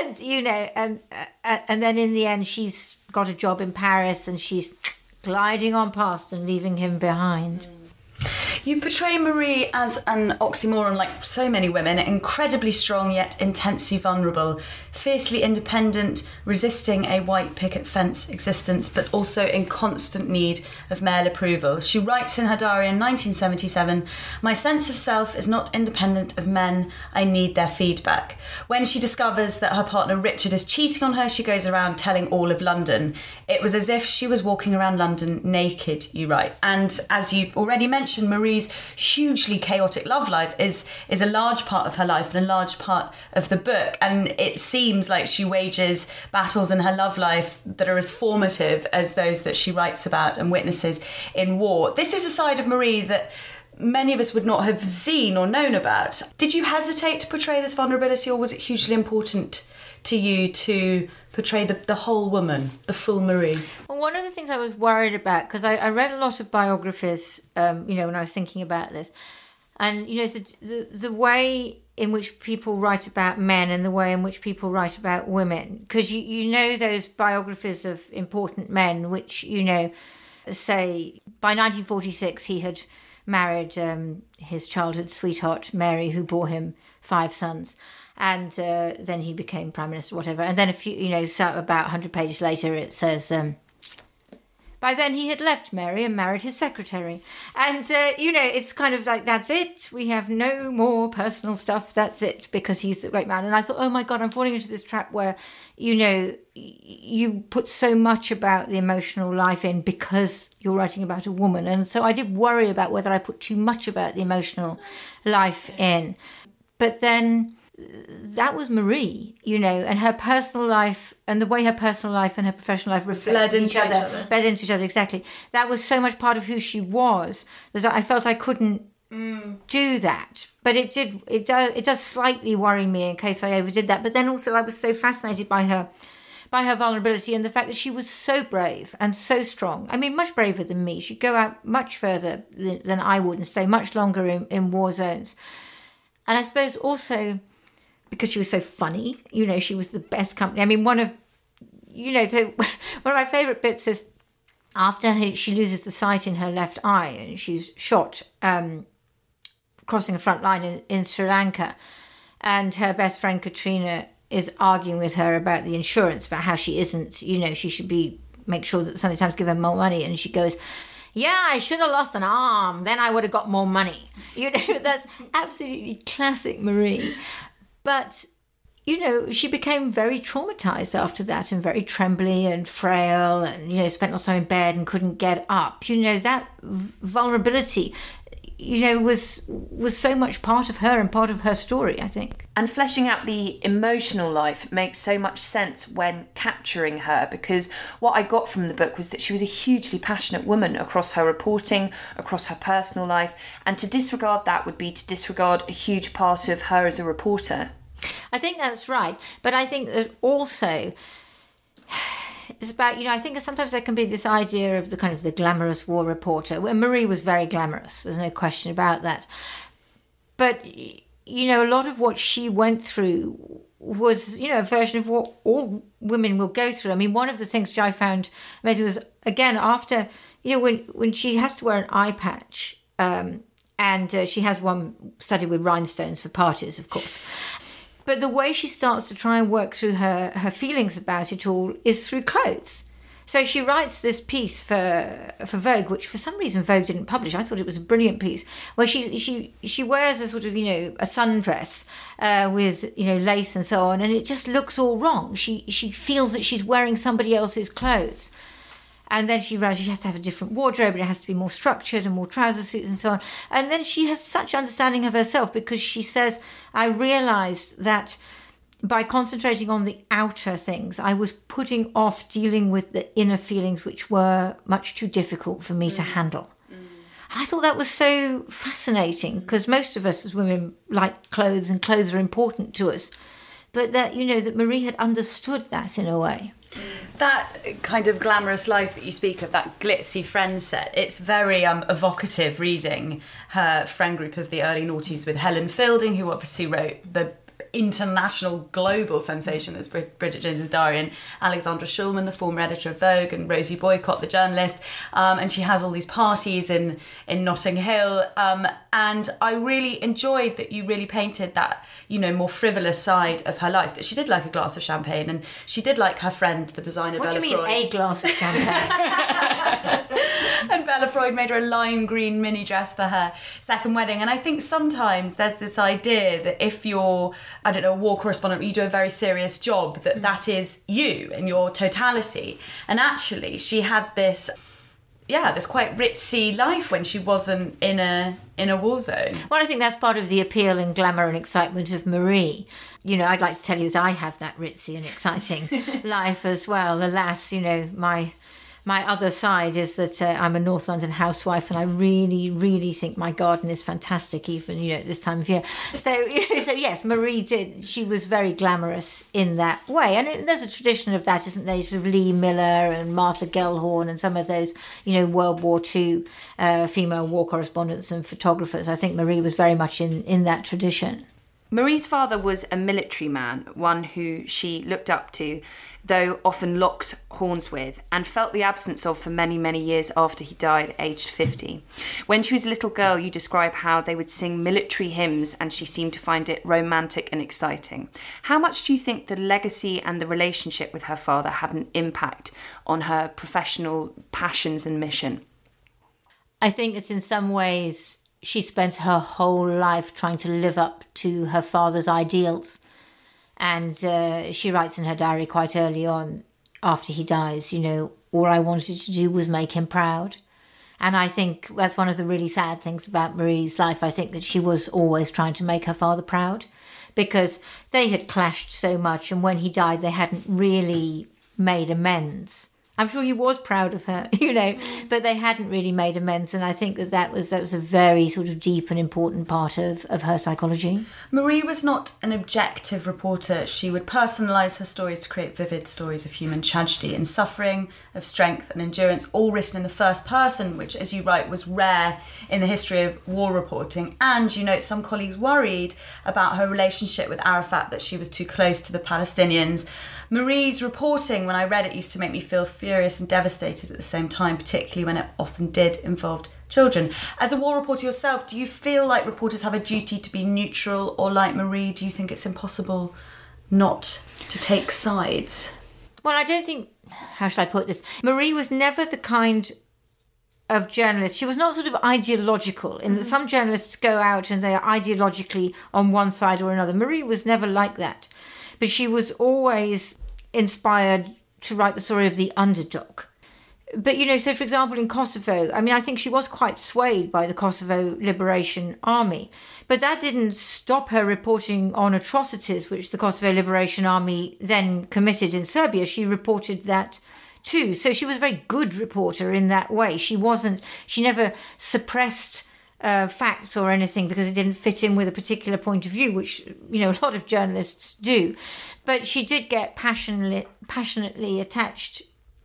S8: then in the end, she's got a job in Paris and she's gliding on past and leaving him behind.
S3: You portray Marie as an oxymoron, like so many women, incredibly strong yet intensely vulnerable, fiercely independent, resisting a white picket fence existence, but also in constant need of male approval. She writes in her diary in 1977, "My sense of self is not independent of men. I need their feedback." When she discovers that her partner Richard is cheating on her, she goes around telling all of London. It was as if she was walking around London naked, you write. And as you've already mentioned, Marie's hugely chaotic love life is a large part of her life and a large part of the book. And it seems like she wages battles in her love life that are as formative as those that she writes about and witnesses in war. This is a side of Marie that many of us would not have seen or known about. Did you hesitate to portray this vulnerability, or was it hugely important to you to portray the whole woman, the full Marie?
S8: Well, one of the things I was worried about, because I read a lot of biographies, when I was thinking about this, and the way in which people write about men and the way in which people write about women, because you know those biographies of important men, which say by 1946 he had married his childhood sweetheart Mary, who bore him 5 sons. And then he became Prime Minister, whatever. And then so about 100 pages later, it says, by then he had left Mary and married his secretary. And, it's kind of like, that's it. We have no more personal stuff. That's it, because he's the great man. And I thought, oh my God, I'm falling into this trap where, you put so much about the emotional life in because you're writing about a woman. And so I did worry about whether I put too much about the emotional life in. But then that was Marie, and her personal life and the way her personal life and her professional life reflected each other. Bled into each other, exactly. That was so much part of who she was that I felt I couldn't do that. But it does slightly worry me in case I overdid that. But then also I was so fascinated by her vulnerability and the fact that she was so brave and so strong. I mean, much braver than me. She'd go out much further than I would and stay much longer in war zones. And I suppose also because she was so funny, she was the best company. I mean, one of my favourite bits is after she loses the sight in her left eye and she's shot crossing the front line in Sri Lanka, and her best friend Katrina is arguing with her about the insurance, about how she isn't, she should make sure that the Sunday Times give her more money. And she goes, yeah, I should have lost an arm, then I would have got more money. That's absolutely classic Marie. But, she became very traumatised after that and very trembly and frail and, spent lots of time in bed and couldn't get up. That vulnerability, was so much part of her and part of her story, I think.
S4: And fleshing out the emotional life makes so much sense when capturing her, because what I got from the book was that she was a hugely passionate woman across her reporting, across her personal life, and to disregard that would be to disregard a huge part of her as a reporter.
S8: I think that's right. But I think that also it's about, I think sometimes there can be this idea of the kind of the glamorous war reporter. Well, Marie was very glamorous. There's no question about that. But, a lot of what she went through was, a version of what all women will go through. I mean, one of the things which I found amazing was, again, after, when she has to wear an eye patch, and she has one studded with rhinestones for parties, of course. But the way she starts to try and work through her feelings about it all is through clothes. So she writes this piece for Vogue, which for some reason Vogue didn't publish. I thought it was a brilliant piece, where she wears a sort of, a sundress with, lace and so on, and it just looks all wrong. She feels that she's wearing somebody else's clothes. And then she realizes she has to have a different wardrobe, and it has to be more structured and more trouser suits and so on. And then she has such understanding of herself, because she says, I realized that by concentrating on the outer things, I was putting off dealing with the inner feelings, which were much too difficult for me to handle. I thought that was so fascinating, because most of us as women like clothes, and clothes are important to us. But that, that Marie had understood that in a way.
S3: That kind of glamorous life that you speak of, that glitzy friend set, it's very evocative reading her friend group of the early noughties with Helen Fielding, who obviously wrote the international global sensation that's Bridget Jones's Diary, and Alexandra Schulman, the former editor of Vogue, and Rosie Boycott, the journalist, and she has all these parties in Notting Hill, and I really enjoyed that you really painted that more frivolous side of her life, that she did like a glass of champagne, and she did like her friend, the designer Bella Freud.
S8: What do you mean, a glass of champagne?
S3: And Bella Freud made her a lime green mini dress for her second wedding. And I think sometimes there's this idea that if you're, a war correspondent, you do a very serious job, that is you in your totality. And actually, she had this quite ritzy life when she wasn't in a war zone.
S8: Well, I think that's part of the appeal and glamour and excitement of Marie. I'd like to tell you that I have that ritzy and exciting life as well. Alas, my other side is that I'm a North London housewife, and I really, really think my garden is fantastic, even, at this time of year. So yes, Marie did. She was very glamorous in that way. And there's a tradition of that, isn't there? Sort of Lee Miller and Martha Gellhorn and some of those, World War II female war correspondents and photographers. I think Marie was very much in that tradition.
S4: Marie's father was a military man, one who she looked up to, though often locked horns with, and felt the absence of for many, many years after he died, aged 50. When she was a little girl, you describe how they would sing military hymns, and she seemed to find it romantic and exciting. How much do you think the legacy and the relationship with her father had an impact on her professional passions and mission?
S8: I think that in some ways she spent her whole life trying to live up to her father's ideals. And she writes in her diary quite early on, after he dies, all I wanted to do was make him proud. And I think that's one of the really sad things about Marie's life. I think that she was always trying to make her father proud, because they had clashed so much, and when he died, they hadn't really made amends. I'm sure he was proud of her, but they hadn't really made amends. And I think that was a very sort of deep and important part of her psychology.
S3: Marie was not an objective reporter. She would personalise her stories to create vivid stories of human tragedy and suffering, of strength and endurance, all written in the first person, which, as you write, was rare in the history of war reporting. And, some colleagues worried about her relationship with Arafat, that she was too close to the Palestinians. Marie's reporting, when I read it, used to make me feel furious and devastated at the same time, particularly when it often did involve children. As a war reporter yourself, do you feel like reporters have a duty to be neutral, or like Marie, do you think it's impossible not to take sides?
S8: Well, I don't think, how should I put this? Marie was never the kind of journalist. She was not sort of ideological, in that some journalists go out and they are ideologically on one side or another. Marie was never like that. But she was always inspired to write the story of the underdog. But, so for example, in Kosovo, I think she was quite swayed by the Kosovo Liberation Army. But that didn't stop her reporting on atrocities which the Kosovo Liberation Army then committed in Serbia. She reported that too. So she was a very good reporter in that way. She never suppressed facts or anything because it didn't fit in with a particular point of view, which a lot of journalists do. But she did get passionately attached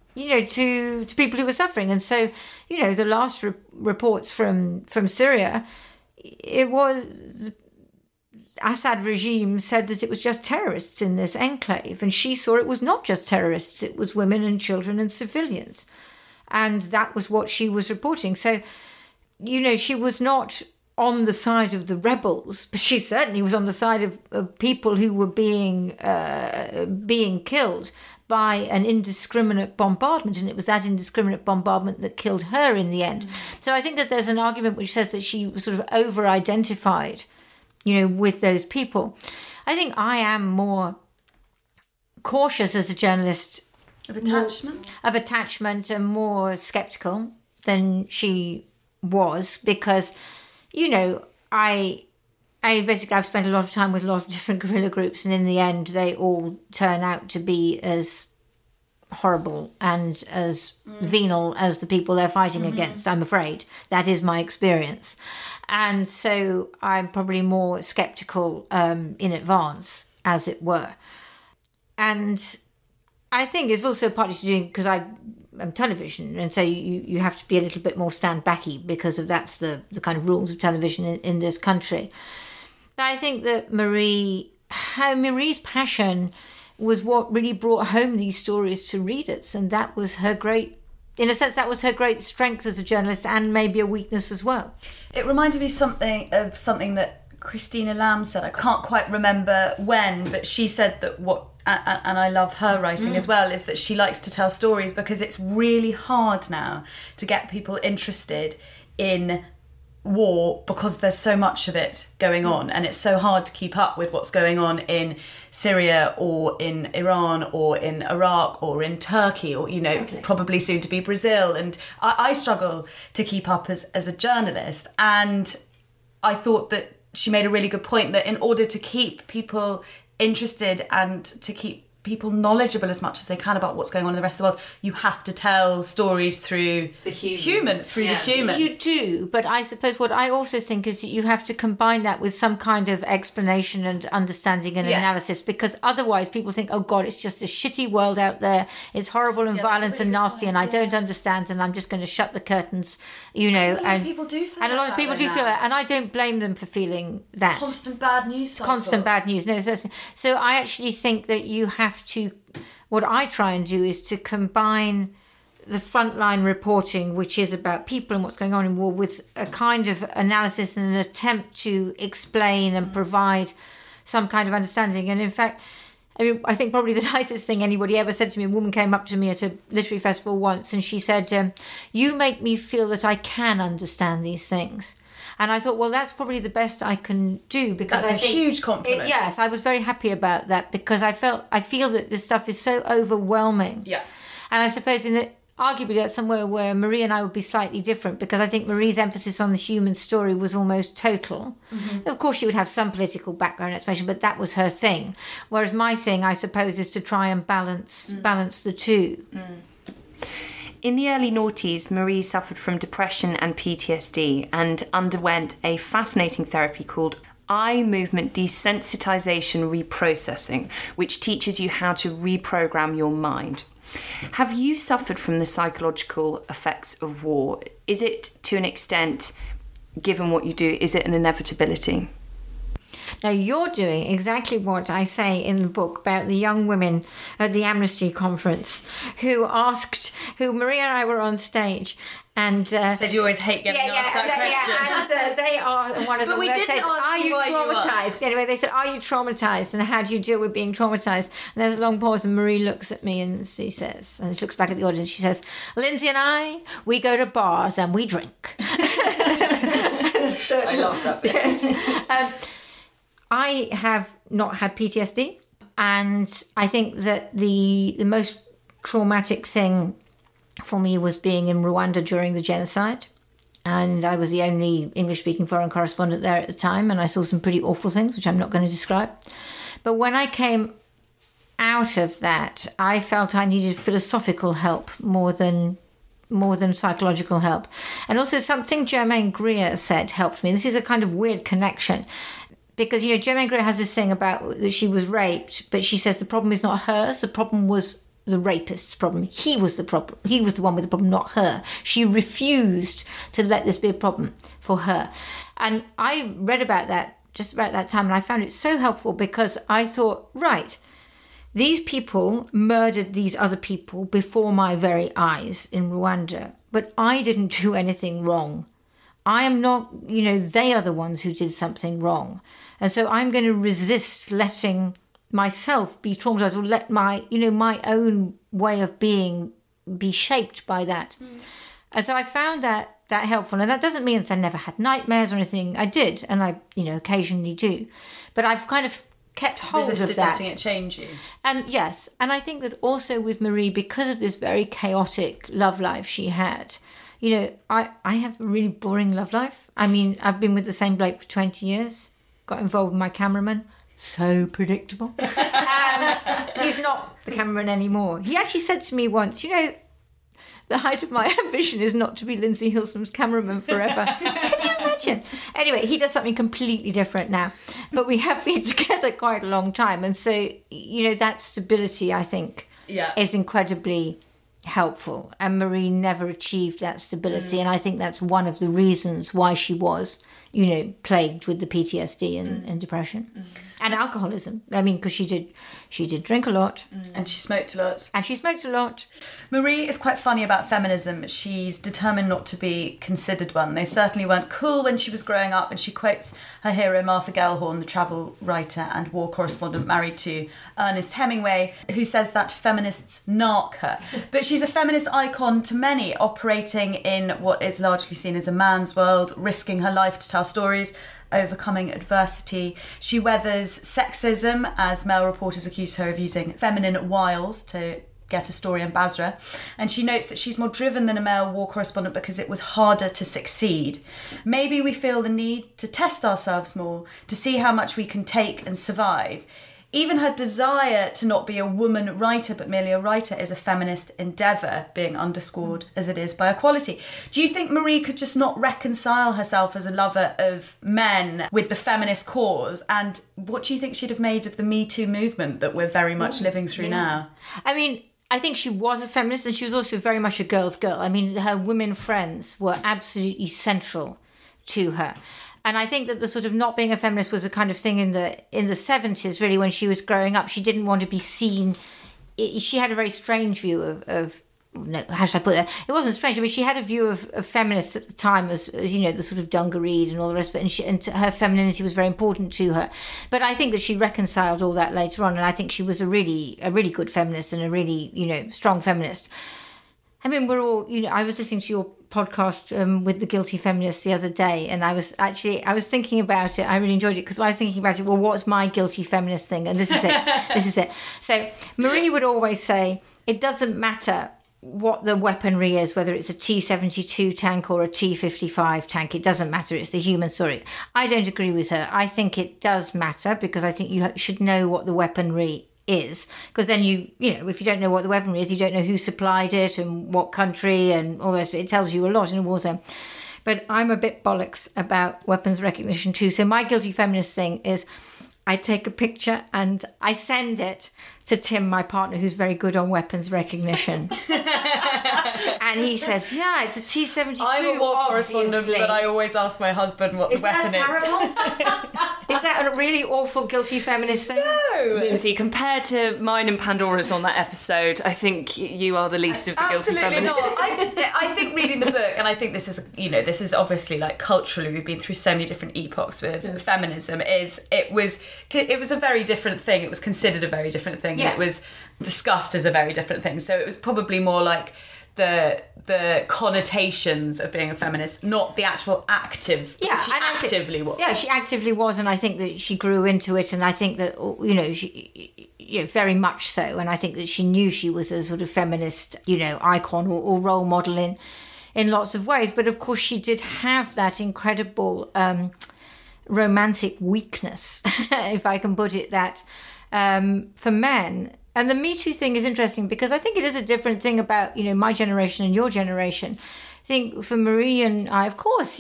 S8: to people who were suffering. And so the last reports from Syria, it was the Assad regime said that it was just terrorists in this enclave, and she saw it was not just terrorists, it was women and children and civilians, and that was what she was reporting. So she was not on the side of the rebels, but she certainly was on the side of people who were being killed by an indiscriminate bombardment, and it was that indiscriminate bombardment that killed her in the end. So I think that there's an argument which says that she was sort of over-identified, with those people. I think I am more cautious as a journalist
S3: of attachment
S8: and more skeptical than she was, because I've spent a lot of time with a lot of different guerrilla groups, and in the end they all turn out to be as horrible and as venal as the people they're fighting against, I'm afraid. That is my experience. And so I'm probably more sceptical in advance, as it were. And I think it's also partly to do because I'm television, and so you have to be a little bit more stand-backy because that's the kind of rules of television in this country. But I think that Marie's passion was what really brought home these stories to readers, and that was her great, in a sense, that was her great strength as a journalist, and maybe a weakness as well.
S3: It reminded me something that Christina Lamb said. I can't quite remember when, but she said that and I love her writing as well, is that she likes to tell stories because it's really hard now to get people interested in war because there's so much of it going on, and it's so hard to keep up with what's going on in Syria or in Iran or in Iraq or in Turkey or probably soon to be Brazil, and I struggle to keep up as a journalist. And I thought that she made a really good point that in order to keep people interested and to keep people knowledgeable as much as they can about what's going on in the rest of the world, you have to tell stories through the human.
S8: You do, but I suppose what I also think is that you have to combine that with some kind of explanation and understanding and analysis, because otherwise people think, oh God, it's just a shitty world out there, it's horrible and violent and nasty, and I don't understand, and I'm just going to shut the curtains, and
S3: people do feel
S8: and a lot of people do feel that, and I don't blame them for feeling that.
S3: Constant bad news cycle.
S8: Constant bad news. No, so I actually think that you have to, what I try and do is to combine the frontline reporting, which is about people and what's going on in war, with a kind of analysis and an attempt to explain and provide some kind of understanding. And in fact, I think probably the nicest thing anybody ever said to me, a woman came up to me at a literary festival once and she said, you make me feel that I can understand these things. And I thought, well, that's probably the best I can do, because
S3: that's a huge compliment.
S8: Yes, I was very happy about that, because I feel that this stuff is so overwhelming.
S3: Yeah.
S8: And I suppose arguably that's somewhere where Marie and I would be slightly different, because I think Marie's emphasis on the human story was almost total. Mm-hmm. Of course, she would have some political background explanation, but that was her thing. Whereas my thing, I suppose, is to try and balance the two.
S4: Mm. In the early noughties, Marie suffered from depression and PTSD and underwent a fascinating therapy called eye movement desensitization reprocessing, which teaches you how to reprogram your mind. Have you suffered from the psychological effects of war? Is it, to an extent, given what you do, is it an inevitability?
S8: Now, you're doing exactly what I say in the book about the young women at the Amnesty conference who Maria and I were on stage, and
S3: said you always hate getting asked that question.
S8: Yeah, and they are one of them.
S3: But we didn't
S8: said,
S3: ask
S8: are you traumatized? Anyway, they said, are you traumatized, and how do you deal with being traumatized? And there's a long pause, and Marie looks at me and she says, and she looks back at the audience, she says, Lindsay and I, we go to bars and we drink.
S3: I love that bit.
S8: Yes. I have not had PTSD, and I think that the most traumatic thing for me was being in Rwanda during the genocide, and I was the only English-speaking foreign correspondent there at the time, and I saw some pretty awful things, which I'm not going to describe. But when I came out of that, I felt I needed philosophical help more than psychological help. And also something Germaine Greer said helped me. This is a kind of weird connection. Because, Germaine Greer has this thing about that she was raped, but she says the problem is not hers, the problem was the rapist's problem. He was the problem. He was the one with the problem, not her. She refused to let this be a problem for her. And I read about that just about that time, and I found it so helpful, because I thought, right, these people murdered these other people before my very eyes in Rwanda, but I didn't do anything wrong. I am not, they are the ones who did something wrong. And so I'm going to resist letting myself be traumatized or let my own way of being be shaped by that. And so I found that helpful. And that doesn't mean that I never had nightmares or anything. I did, and I occasionally do. But I've kind of kept hold of that.
S3: Letting it change you.
S8: And yes, and I think that also with Marie, because of this very chaotic love life she had, I have a really boring love life. I mean, I've been with the same bloke for 20 years, got involved with my cameraman. So predictable. He's not the cameraman anymore. He actually said to me once, the height of my ambition is not to be Lindsay Hilsom's cameraman forever. Can you imagine? Anyway, he does something completely different now. But we have been together quite a long time. And so, that stability, I think, is incredibly helpful. And Marie never achieved that stability. And I think that's one of the reasons why she was, plagued with the PTSD and depression. And alcoholism. I mean, because she did drink a lot.
S3: And she smoked a lot. Marie is quite funny about feminism. She's determined not to be considered one. They certainly weren't cool when she was growing up, and she quotes her hero Martha Gellhorn, the travel writer and war correspondent married to Ernest Hemingway, who says that feminists narc her. But she's a feminist icon to many, operating in what is largely seen as a man's world, risking her life to tell stories, overcoming adversity. She weathers sexism, as male reporters accuse her of using feminine wiles to get a story on Basra. And she notes that she's more driven than a male war correspondent because it was harder to succeed. Maybe we feel the need to test ourselves more, to see how much we can take and survive. Even her desire to not be a woman writer, but merely a writer, is a feminist endeavour, being underscored as it is by equality. Do you think Marie could just not reconcile herself as a lover of men with the feminist cause? And what do you think she'd have made of the Me Too movement that we're very much living through now?
S8: I mean, I think she was a feminist, and she was also very much a girl's girl. I mean, her women friends were absolutely central to her. And I think that the sort of not being a feminist was a kind of thing in the 70s, really, when she was growing up. She didn't want to be seen. She had a very strange view of no, how should I put that? It wasn't strange. I mean, she had a view of feminists at the time as the sort of dungareed and all the rest of it. And her femininity was very important to her. But I think that she reconciled all that later on. And I think she was a really good feminist and a really, strong feminist. I mean, we're all, I was listening to your podcast with the Guilty Feminists the other day, and I was thinking about it. I really enjoyed it because I was thinking about it. Well, what's my guilty feminist thing? And this is it. So Marie would always say, it doesn't matter what the weaponry is, whether it's a T-72 tank or a T-55 tank. It doesn't matter. It's the human story. I don't agree with her. I think it does matter because I think you should know what the weaponry is, because then if you don't know what the weaponry is, you don't know who supplied it and what country and all the rest of it. It tells you a lot in a war zone. But I'm a bit bollocks about weapons recognition too. So my guilty feminist thing is I take a picture and I send it to Tim, my partner, who's very good on weapons recognition. And he says, yeah, it's a T-72.
S3: I'm a war correspondent, but I always ask my husband what the weapon is.
S8: Is that a really awful guilty feminist thing?
S3: No.
S4: Lindsay, compared to mine and Pandora's on that episode, I think you are the least of the guilty feminists.
S3: Absolutely not. I think reading the book, and I think this is obviously like culturally, we've been through so many different epochs with feminism, it was a very different thing. It was considered a very different thing.
S8: Yeah.
S3: And it was discussed as a very different thing. So it was probably more like the connotations of being a feminist, not the actual active.
S8: Yeah,
S3: she actively was. Yeah,
S8: she actively was, and I think that she grew into it, and I think that she very much so, and I think that she knew she was a sort of feminist, icon or role model in lots of ways. But of course, she did have that incredible romantic weakness, if I can put it that, for men. And the Me Too thing is interesting because I think it is a different thing about, my generation and your generation. I think for Marie and I, of course,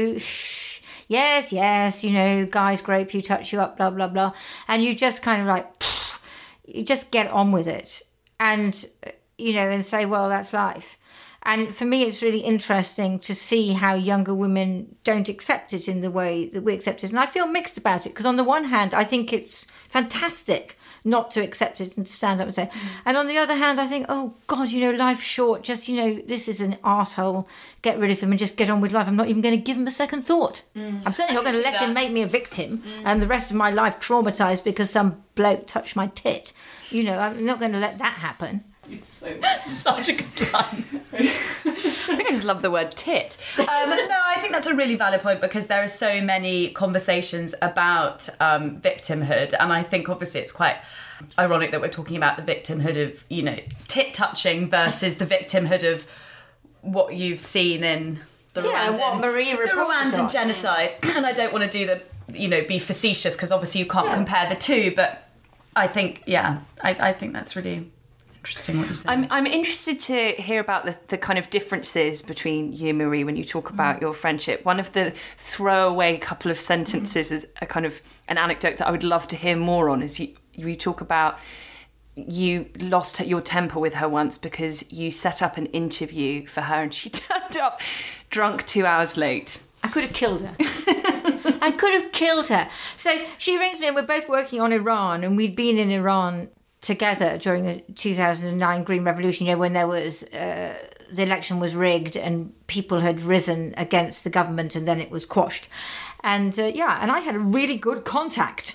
S8: yes, guys grape you, touch you up, blah, blah, blah. And you just kind of you just get on with it and, and say, well, that's life. And for me, it's really interesting to see how younger women don't accept it in the way that we accept it. And I feel mixed about it because on the one hand, I think it's fantastic not to accept it and to stand up and say. And on the other hand, I think, oh God, life's short. Just, this is an arsehole. Get rid of him and just get on with life. I'm not even going to give him a second thought. I'm certainly not going to let him make me a victim and the rest of my life traumatised because some bloke touched my tit. I'm not going to let that happen.
S3: Such a good line. I think I just love the word tit. No, I think that's a really valid point because there are so many conversations about victimhood, and I think obviously it's quite ironic that we're talking about the victimhood of tit touching versus the victimhood of what you've seen in the Rwandan genocide. And I don't want to do be facetious because obviously you can't compare the two, but I think I think that's really interesting what you said.
S4: I'm interested to hear about the kind of differences between you and Marie when you talk about your friendship. One of the throwaway couple of sentences is a kind of an anecdote that I would love to hear more on is you talk about you lost your temper with her once because you set up an interview for her and she turned up drunk 2 hours late.
S8: I could have killed her. I could have killed her. So she rings me and we're both working on Iran, and we'd been in Iran together during the 2009 Green Revolution, when there was the election was rigged and people had risen against the government and then it was quashed. And and I had a really good contact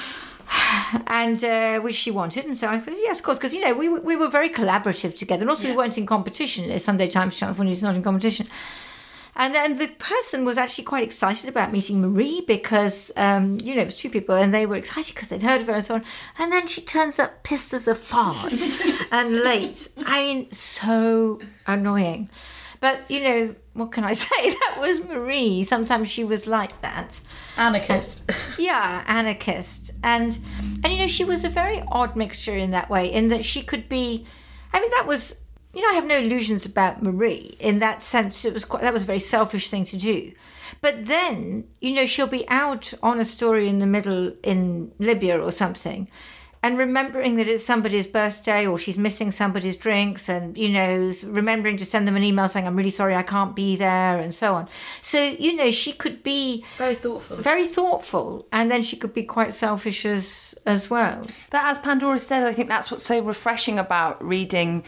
S8: and which she wanted. And so I said, yes, of course, because, we were very collaborative together. And also we weren't in competition. Sunday Times Channel 4 News is not in competition. And then the person was actually quite excited about meeting Marie because, it was two people and they were excited because they'd heard of her and so on. And then she turns up pissed as a fart and late. I mean, so annoying. But, what can I say? That was Marie. Sometimes she was like that.
S3: Anarchist.
S8: Anarchist. And she was a very odd mixture in that way, in that she could be... that was... I have no illusions about Marie in that sense. That was a very selfish thing to do. But then, she'll be out on a story in the middle in Libya or something and remembering that it's somebody's birthday or she's missing somebody's drinks and, remembering to send them an email saying, I'm really sorry, I can't be there and so on. So, she could be...
S3: Very thoughtful.
S8: Very thoughtful. And then she could be quite selfish as well.
S4: But as Pandora said, I think that's what's so refreshing about reading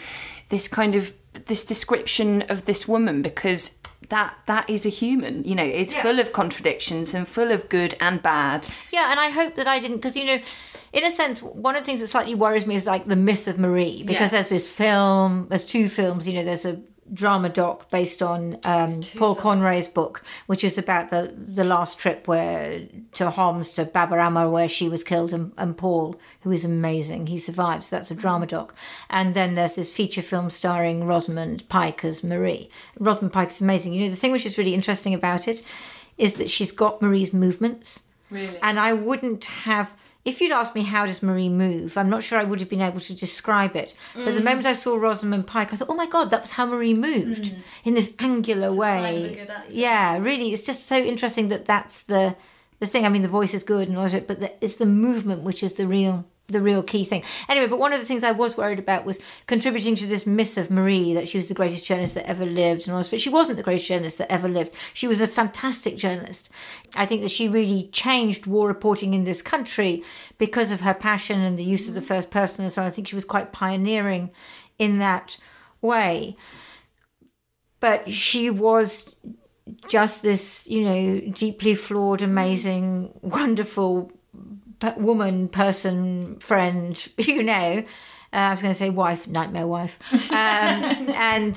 S4: this description of this woman, because that is a human, it's full of contradictions and full of good and bad.
S8: Yeah, and I hope that I didn't, because, in a sense, one of the things that slightly worries me is like the myth of Marie, because there's two films, there's a drama doc based on Paul Conroy's book, which is about the last trip to Homs, to Babarama, where she was killed, and Paul, who is amazing, he survives. So that's a drama doc. And then there's this feature film starring Rosamund Pike as Marie. Rosamund Pike is amazing. The thing which is really interesting about it is that she's got Marie's movements.
S4: Really?
S8: And I wouldn't have... If you'd asked me how does Marie move, I'm not sure I would have been able to describe it. But the moment I saw Rosamund Pike, I thought, oh my God, that was how Marie moved, in this angular way. Yeah, really, it's just so interesting that that's the thing. I mean, the voice is good and all that, but it's the movement which is the real key thing. Anyway, but one of the things I was worried about was contributing to this myth of Marie, that she was the greatest journalist that ever lived and all this. But she wasn't the greatest journalist that ever lived. She was a fantastic journalist. I think that she really changed war reporting in this country because of her passion and the use of the first person and so on. I think she was quite pioneering in that way. But she was just this, deeply flawed, amazing, wonderful woman, person, friend, I was going to say wife, nightmare wife. And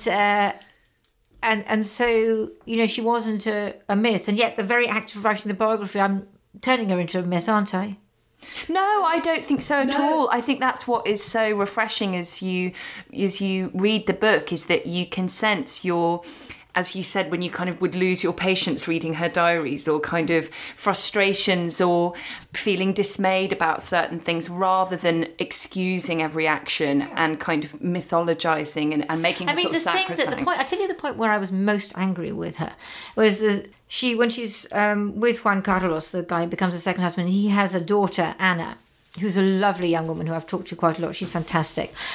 S8: so, she wasn't a myth. And yet the very act of writing the biography, I'm turning her into a myth, aren't I?
S4: No, I don't think so at all. I think that's what is so refreshing as you read the book, is that you can sense your... As you said, when you kind of would lose your patience reading her diaries, or kind of frustrations or feeling dismayed about certain things, rather than excusing every action and kind of mythologizing and making her sort of sacrosanct.
S8: I tell you the point where I was most angry with her was that when she's with Juan Carlos, the guy who becomes her second husband, he has a daughter, Anna, who's a lovely young woman who I've talked to quite a lot. She's fantastic.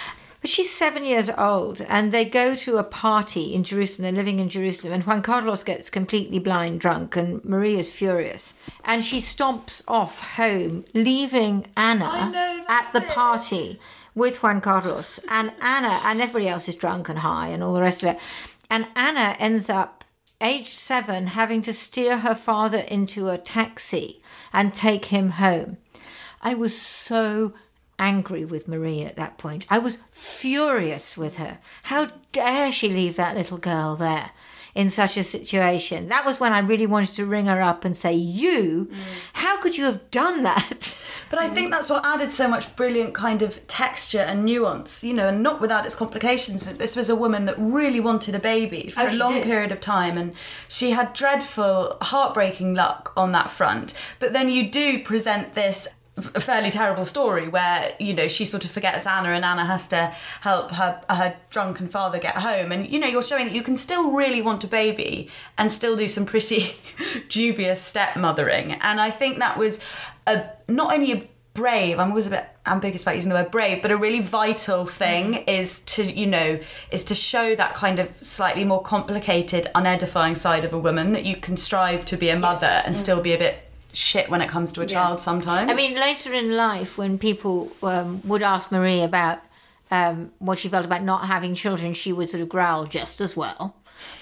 S8: But she's 7 years old, and they go to a party in Jerusalem. They're living in Jerusalem, and Juan Carlos gets completely blind drunk, and Marie is furious. And she stomps off home, leaving Anna at the party with Juan Carlos. And Anna, and everybody else is drunk and high and all the rest of it. And Anna ends up, aged 7, having to steer her father into a taxi and take him home. I was so angry with Marie at that point. I was furious with her. How dare she leave that little girl there in such a situation? That was when I really wanted to ring her up and say, how could you have done that?
S3: But I think that's what added so much brilliant kind of texture and nuance, you know, and not without its complications. This was a woman that really wanted a baby for a long period of time, and she had dreadful, heartbreaking luck on that front. But then you do present this a fairly terrible story where, you know, she sort of forgets Anna and Anna has to help her drunken father get home. And, you know, you're showing that you can still really want a baby and still do some pretty dubious stepmothering. And I think that was not only a brave, I'm always a bit ambiguous about using the word brave, but a really vital thing is to show that kind of slightly more complicated, unedifying side of a woman, that you can strive to be a mother and still be a bit shit when it comes to a child sometimes.
S8: I mean, later in life, when people would ask Marie about what she felt about not having children, she would sort of growl just as well.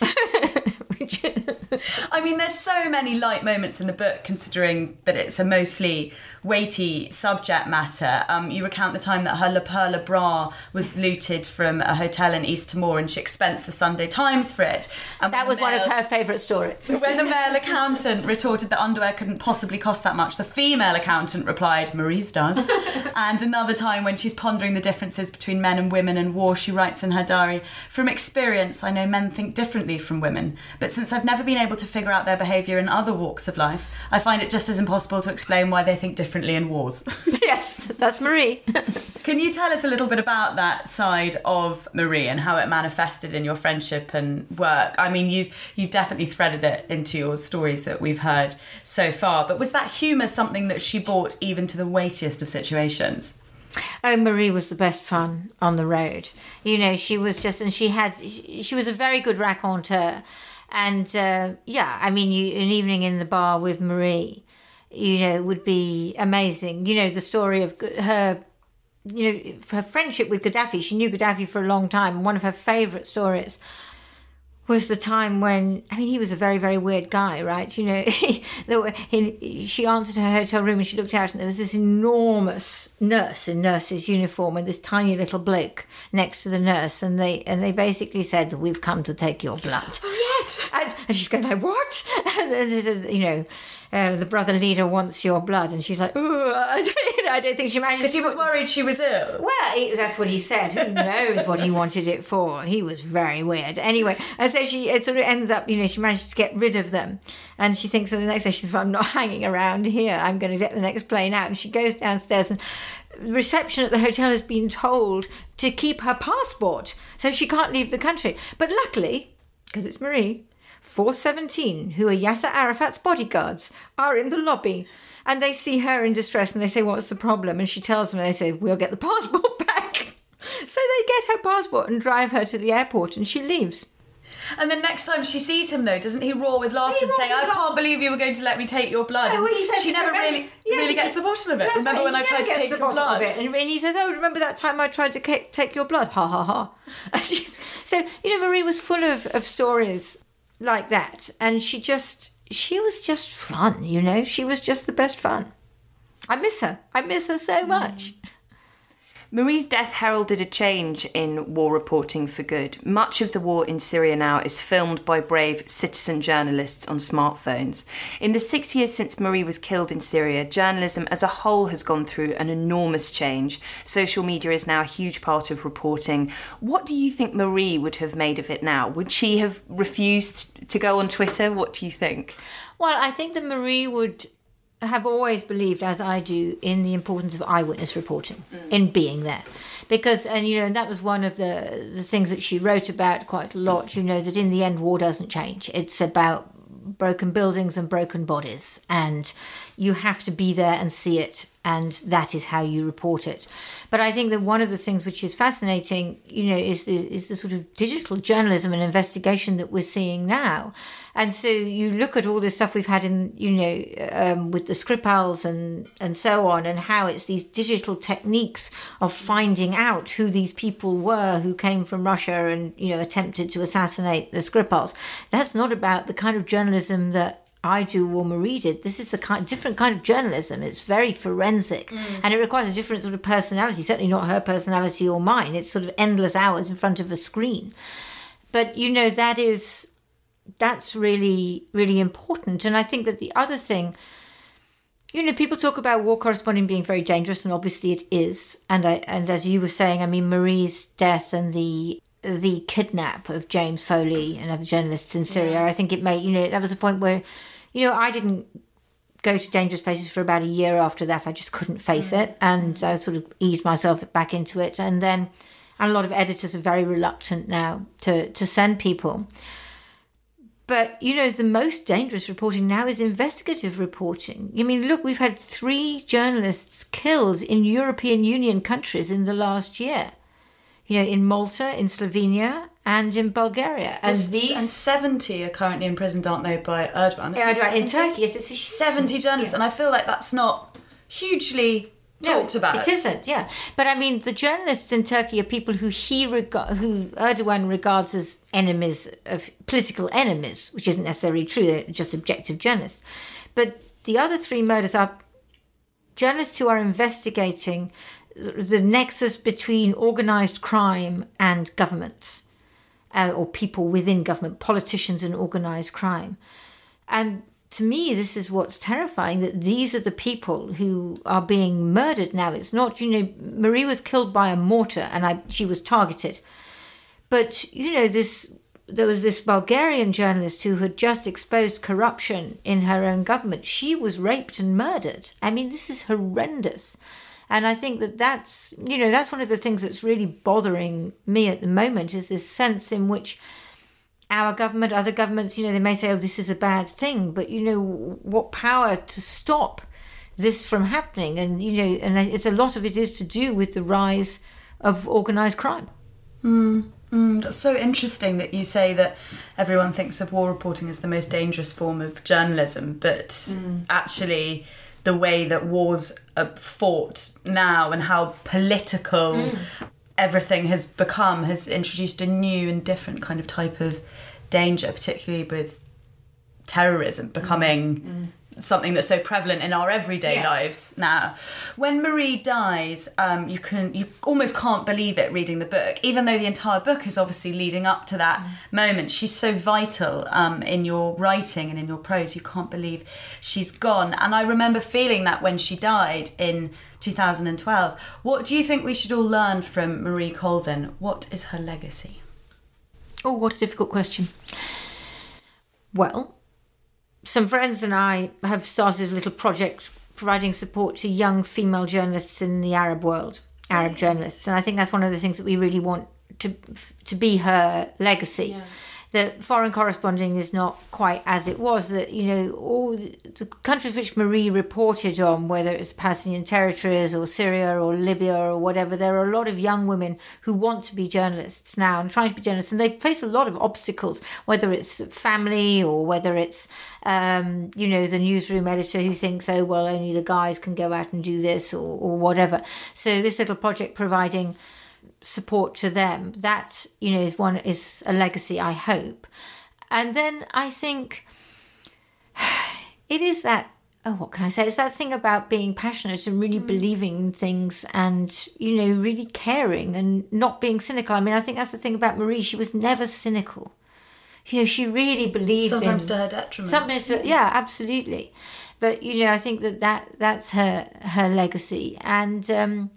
S3: I mean, there's so many light moments in the book, considering that it's a mostly weighty subject matter. You recount the time that her Le Perle bra was looted from a hotel in East Timor, and she expensed the Sunday Times for it. And
S8: that was one of her favourite stories.
S3: When the male accountant retorted that underwear couldn't possibly cost that much, the female accountant replied, "Marie's does." And another time when she's pondering the differences between men and women in war, she writes in her diary, "From experience, I know men think differently from women, but since I've never been able to figure out their behaviour in other walks of life, I find it just as impossible to explain why they think differently in wars."
S8: Yes, that's Marie.
S3: Can you tell us a little bit about that side of Marie and how it manifested in your friendship and work? I mean, you've definitely threaded it into your stories that we've heard so far, but was that humour something that she brought even to the weightiest of situations?
S8: Oh, Marie was the best fun on the road. You know, she was just, and she was a very good raconteur. And I mean, an evening in the bar with Marie, you know, would be amazing. You know, the story of her, you know, her friendship with Gaddafi. She knew Gaddafi for a long time. And one of her favourite stories was the time when, I mean, he was a very, very weird guy, right? You know, she answered her hotel room and she looked out and there was this enormous nurse in nurse's uniform and this tiny little bloke next to the nurse, and they basically said, "We've come to take your blood."
S3: Oh, yes.
S8: And she's going like, "What?" And then, you know, the brother leader wants your blood, and she's like, I don't think she managed.
S3: Because he was worried she was ill.
S8: Well, that's what he said. Who knows what he wanted it for? He was very weird. Anyway, and so it sort of ends up, you know, she managed to get rid of them, and she thinks, so the next day she says, "Well, I'm not hanging around here. I'm going to get the next plane out." And she goes downstairs, and reception at the hotel has been told to keep her passport, so she can't leave the country. But luckily, because it's Marie, 417, who are Yasser Arafat's bodyguards, are in the lobby, and they see her in distress and they say, "What's the problem?" And she tells them, and they say, "We'll get the passport back." So they get her passport and drive her to the airport, and she leaves.
S3: And then next time she sees him, though, doesn't he roar with laughter and say, "I can't believe you were going to let me take your blood"?
S8: No, well, he says,
S3: she never really gets to the bottom of it. Remember when I tried to take your blood?
S8: And he says, "Oh, remember that time I tried to take your blood? Ha, ha, ha." So, you know, Marie was full of stories like that. And she was just fun, you know. She was just the best fun. I miss her. I miss her so much.
S4: Marie's death heralded a change in war reporting for good. Much of the war in Syria now is filmed by brave citizen journalists on smartphones. In the 6 years since Marie was killed in Syria, journalism as a whole has gone through an enormous change. Social media is now a huge part of reporting. What do you think Marie would have made of it now? Would she have refused to go on Twitter? What do you think?
S8: Well, I think that Marie would have always believed, as I do, in the importance of eyewitness reporting, in being there. Because, and you know, that was one of the things that she wrote about quite a lot, you know, that in the end war doesn't change. It's about broken buildings and broken bodies, and you have to be there and see it and that is how you report it. But I think that one of the things which is fascinating, is the sort of digital journalism and investigation that we're seeing now. And so you look at all this stuff we've had in, with the Skripals and so on, and how it's these digital techniques of finding out who these people were who came from Russia and, attempted to assassinate the Skripals. That's not about the kind of journalism that I do or Marie did. This is a different kind of journalism. It's very forensic and it requires a different sort of personality, certainly not her personality or mine. It's sort of endless hours in front of a screen. But, that's really, really important. And I think that the other thing, people talk about war corresponding being very dangerous, and obviously it is. And as you were saying, I mean, Marie's death and the kidnap of James Foley and other journalists in Syria, I think it made, that was a point where, I didn't go to dangerous places for about a year after that. I just couldn't face it. And I sort of eased myself back into it. And a lot of editors are very reluctant now to send people. But, the most dangerous reporting now is investigative reporting. I mean, look, we've had 3 journalists killed in European Union countries in the last year. In Malta, in Slovenia, and in Bulgaria. And
S3: 70 are currently imprisoned, aren't they, by Erdogan?
S8: In Turkey, yes, it's
S3: 70 journalists, and I feel like that's not hugely talked about.
S8: It isn't, yeah. But I mean, the journalists in Turkey are people who who Erdogan regards as political enemies, which isn't necessarily true. They're just objective journalists. But the other 3 murders are journalists who are investigating the nexus between organised crime and governments, or people within government, politicians and organised crime. And to me, this is what's terrifying, that these are the people who are being murdered now. It's not, Marie was killed by a mortar and she was targeted. But, there was this Bulgarian journalist who had just exposed corruption in her own government. She was raped and murdered. I mean, this is horrendous. And I think that's one of the things that's really bothering me at the moment, is this sense in which our government, other governments, they may say, oh, this is a bad thing, but, what power to stop this from happening? And, and it's a lot of it is to do with the rise of organised crime.
S3: That's so interesting that you say that everyone thinks of war reporting as the most dangerous form of journalism, but actually the way that wars are fought now and how political everything has become has introduced a new and different kind of type of danger, particularly with terrorism becoming something that's so prevalent in our everyday lives now. When Marie dies, you almost can't believe it reading the book, even though the entire book is obviously leading up to that moment. She's so vital in your writing and in your prose. You can't believe she's gone. And I remember feeling that when she died in 2012. What do you think we should all learn from Marie Colvin? What is her legacy?
S8: Oh, what a difficult question. Well, some friends and I have started a little project providing support to young female journalists in the Arab world, Arab journalists. And I think that's one of the things that we really want to be her legacy. Yeah. That foreign corresponding is not quite as it was, that, all the countries which Marie reported on, whether it's Palestinian territories or Syria or Libya or whatever, there are a lot of young women who want to be journalists now and trying to be journalists, and they face a lot of obstacles, whether it's family or whether it's, the newsroom editor who thinks, oh, well, only the guys can go out and do this or whatever. So this little project providing support to them, that is a legacy, I hope. And then I think it is that, what can I say, it's that thing about being passionate and really believing in things and really caring and not being cynical. I mean, I think that's the thing about Marie. She was never cynical. She really believed
S3: sometimes to her detriment.
S8: Sometimes yeah, absolutely. But I think that's her legacy, and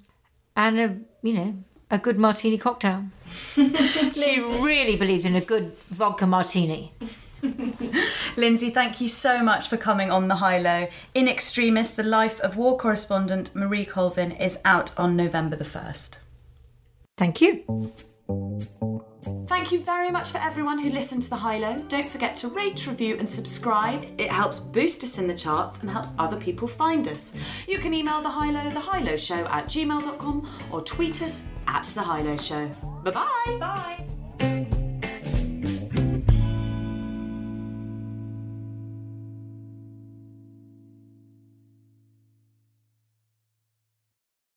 S8: a good martini cocktail. She really believed in a good vodka martini.
S3: Lindsay, thank you so much for coming on The High Low. In Extremis, The Life of War Correspondent Marie Colvin is out on November the 1st.
S8: Thank you.
S3: Thank Thank you very much for everyone who listened to The High Low. Don't forget to rate, review and subscribe. It helps boost us in the charts and helps other people find us. You can email The High Low, thehighlow@gmail.com or tweet us @The High Low Show. Bye-bye.
S4: Bye.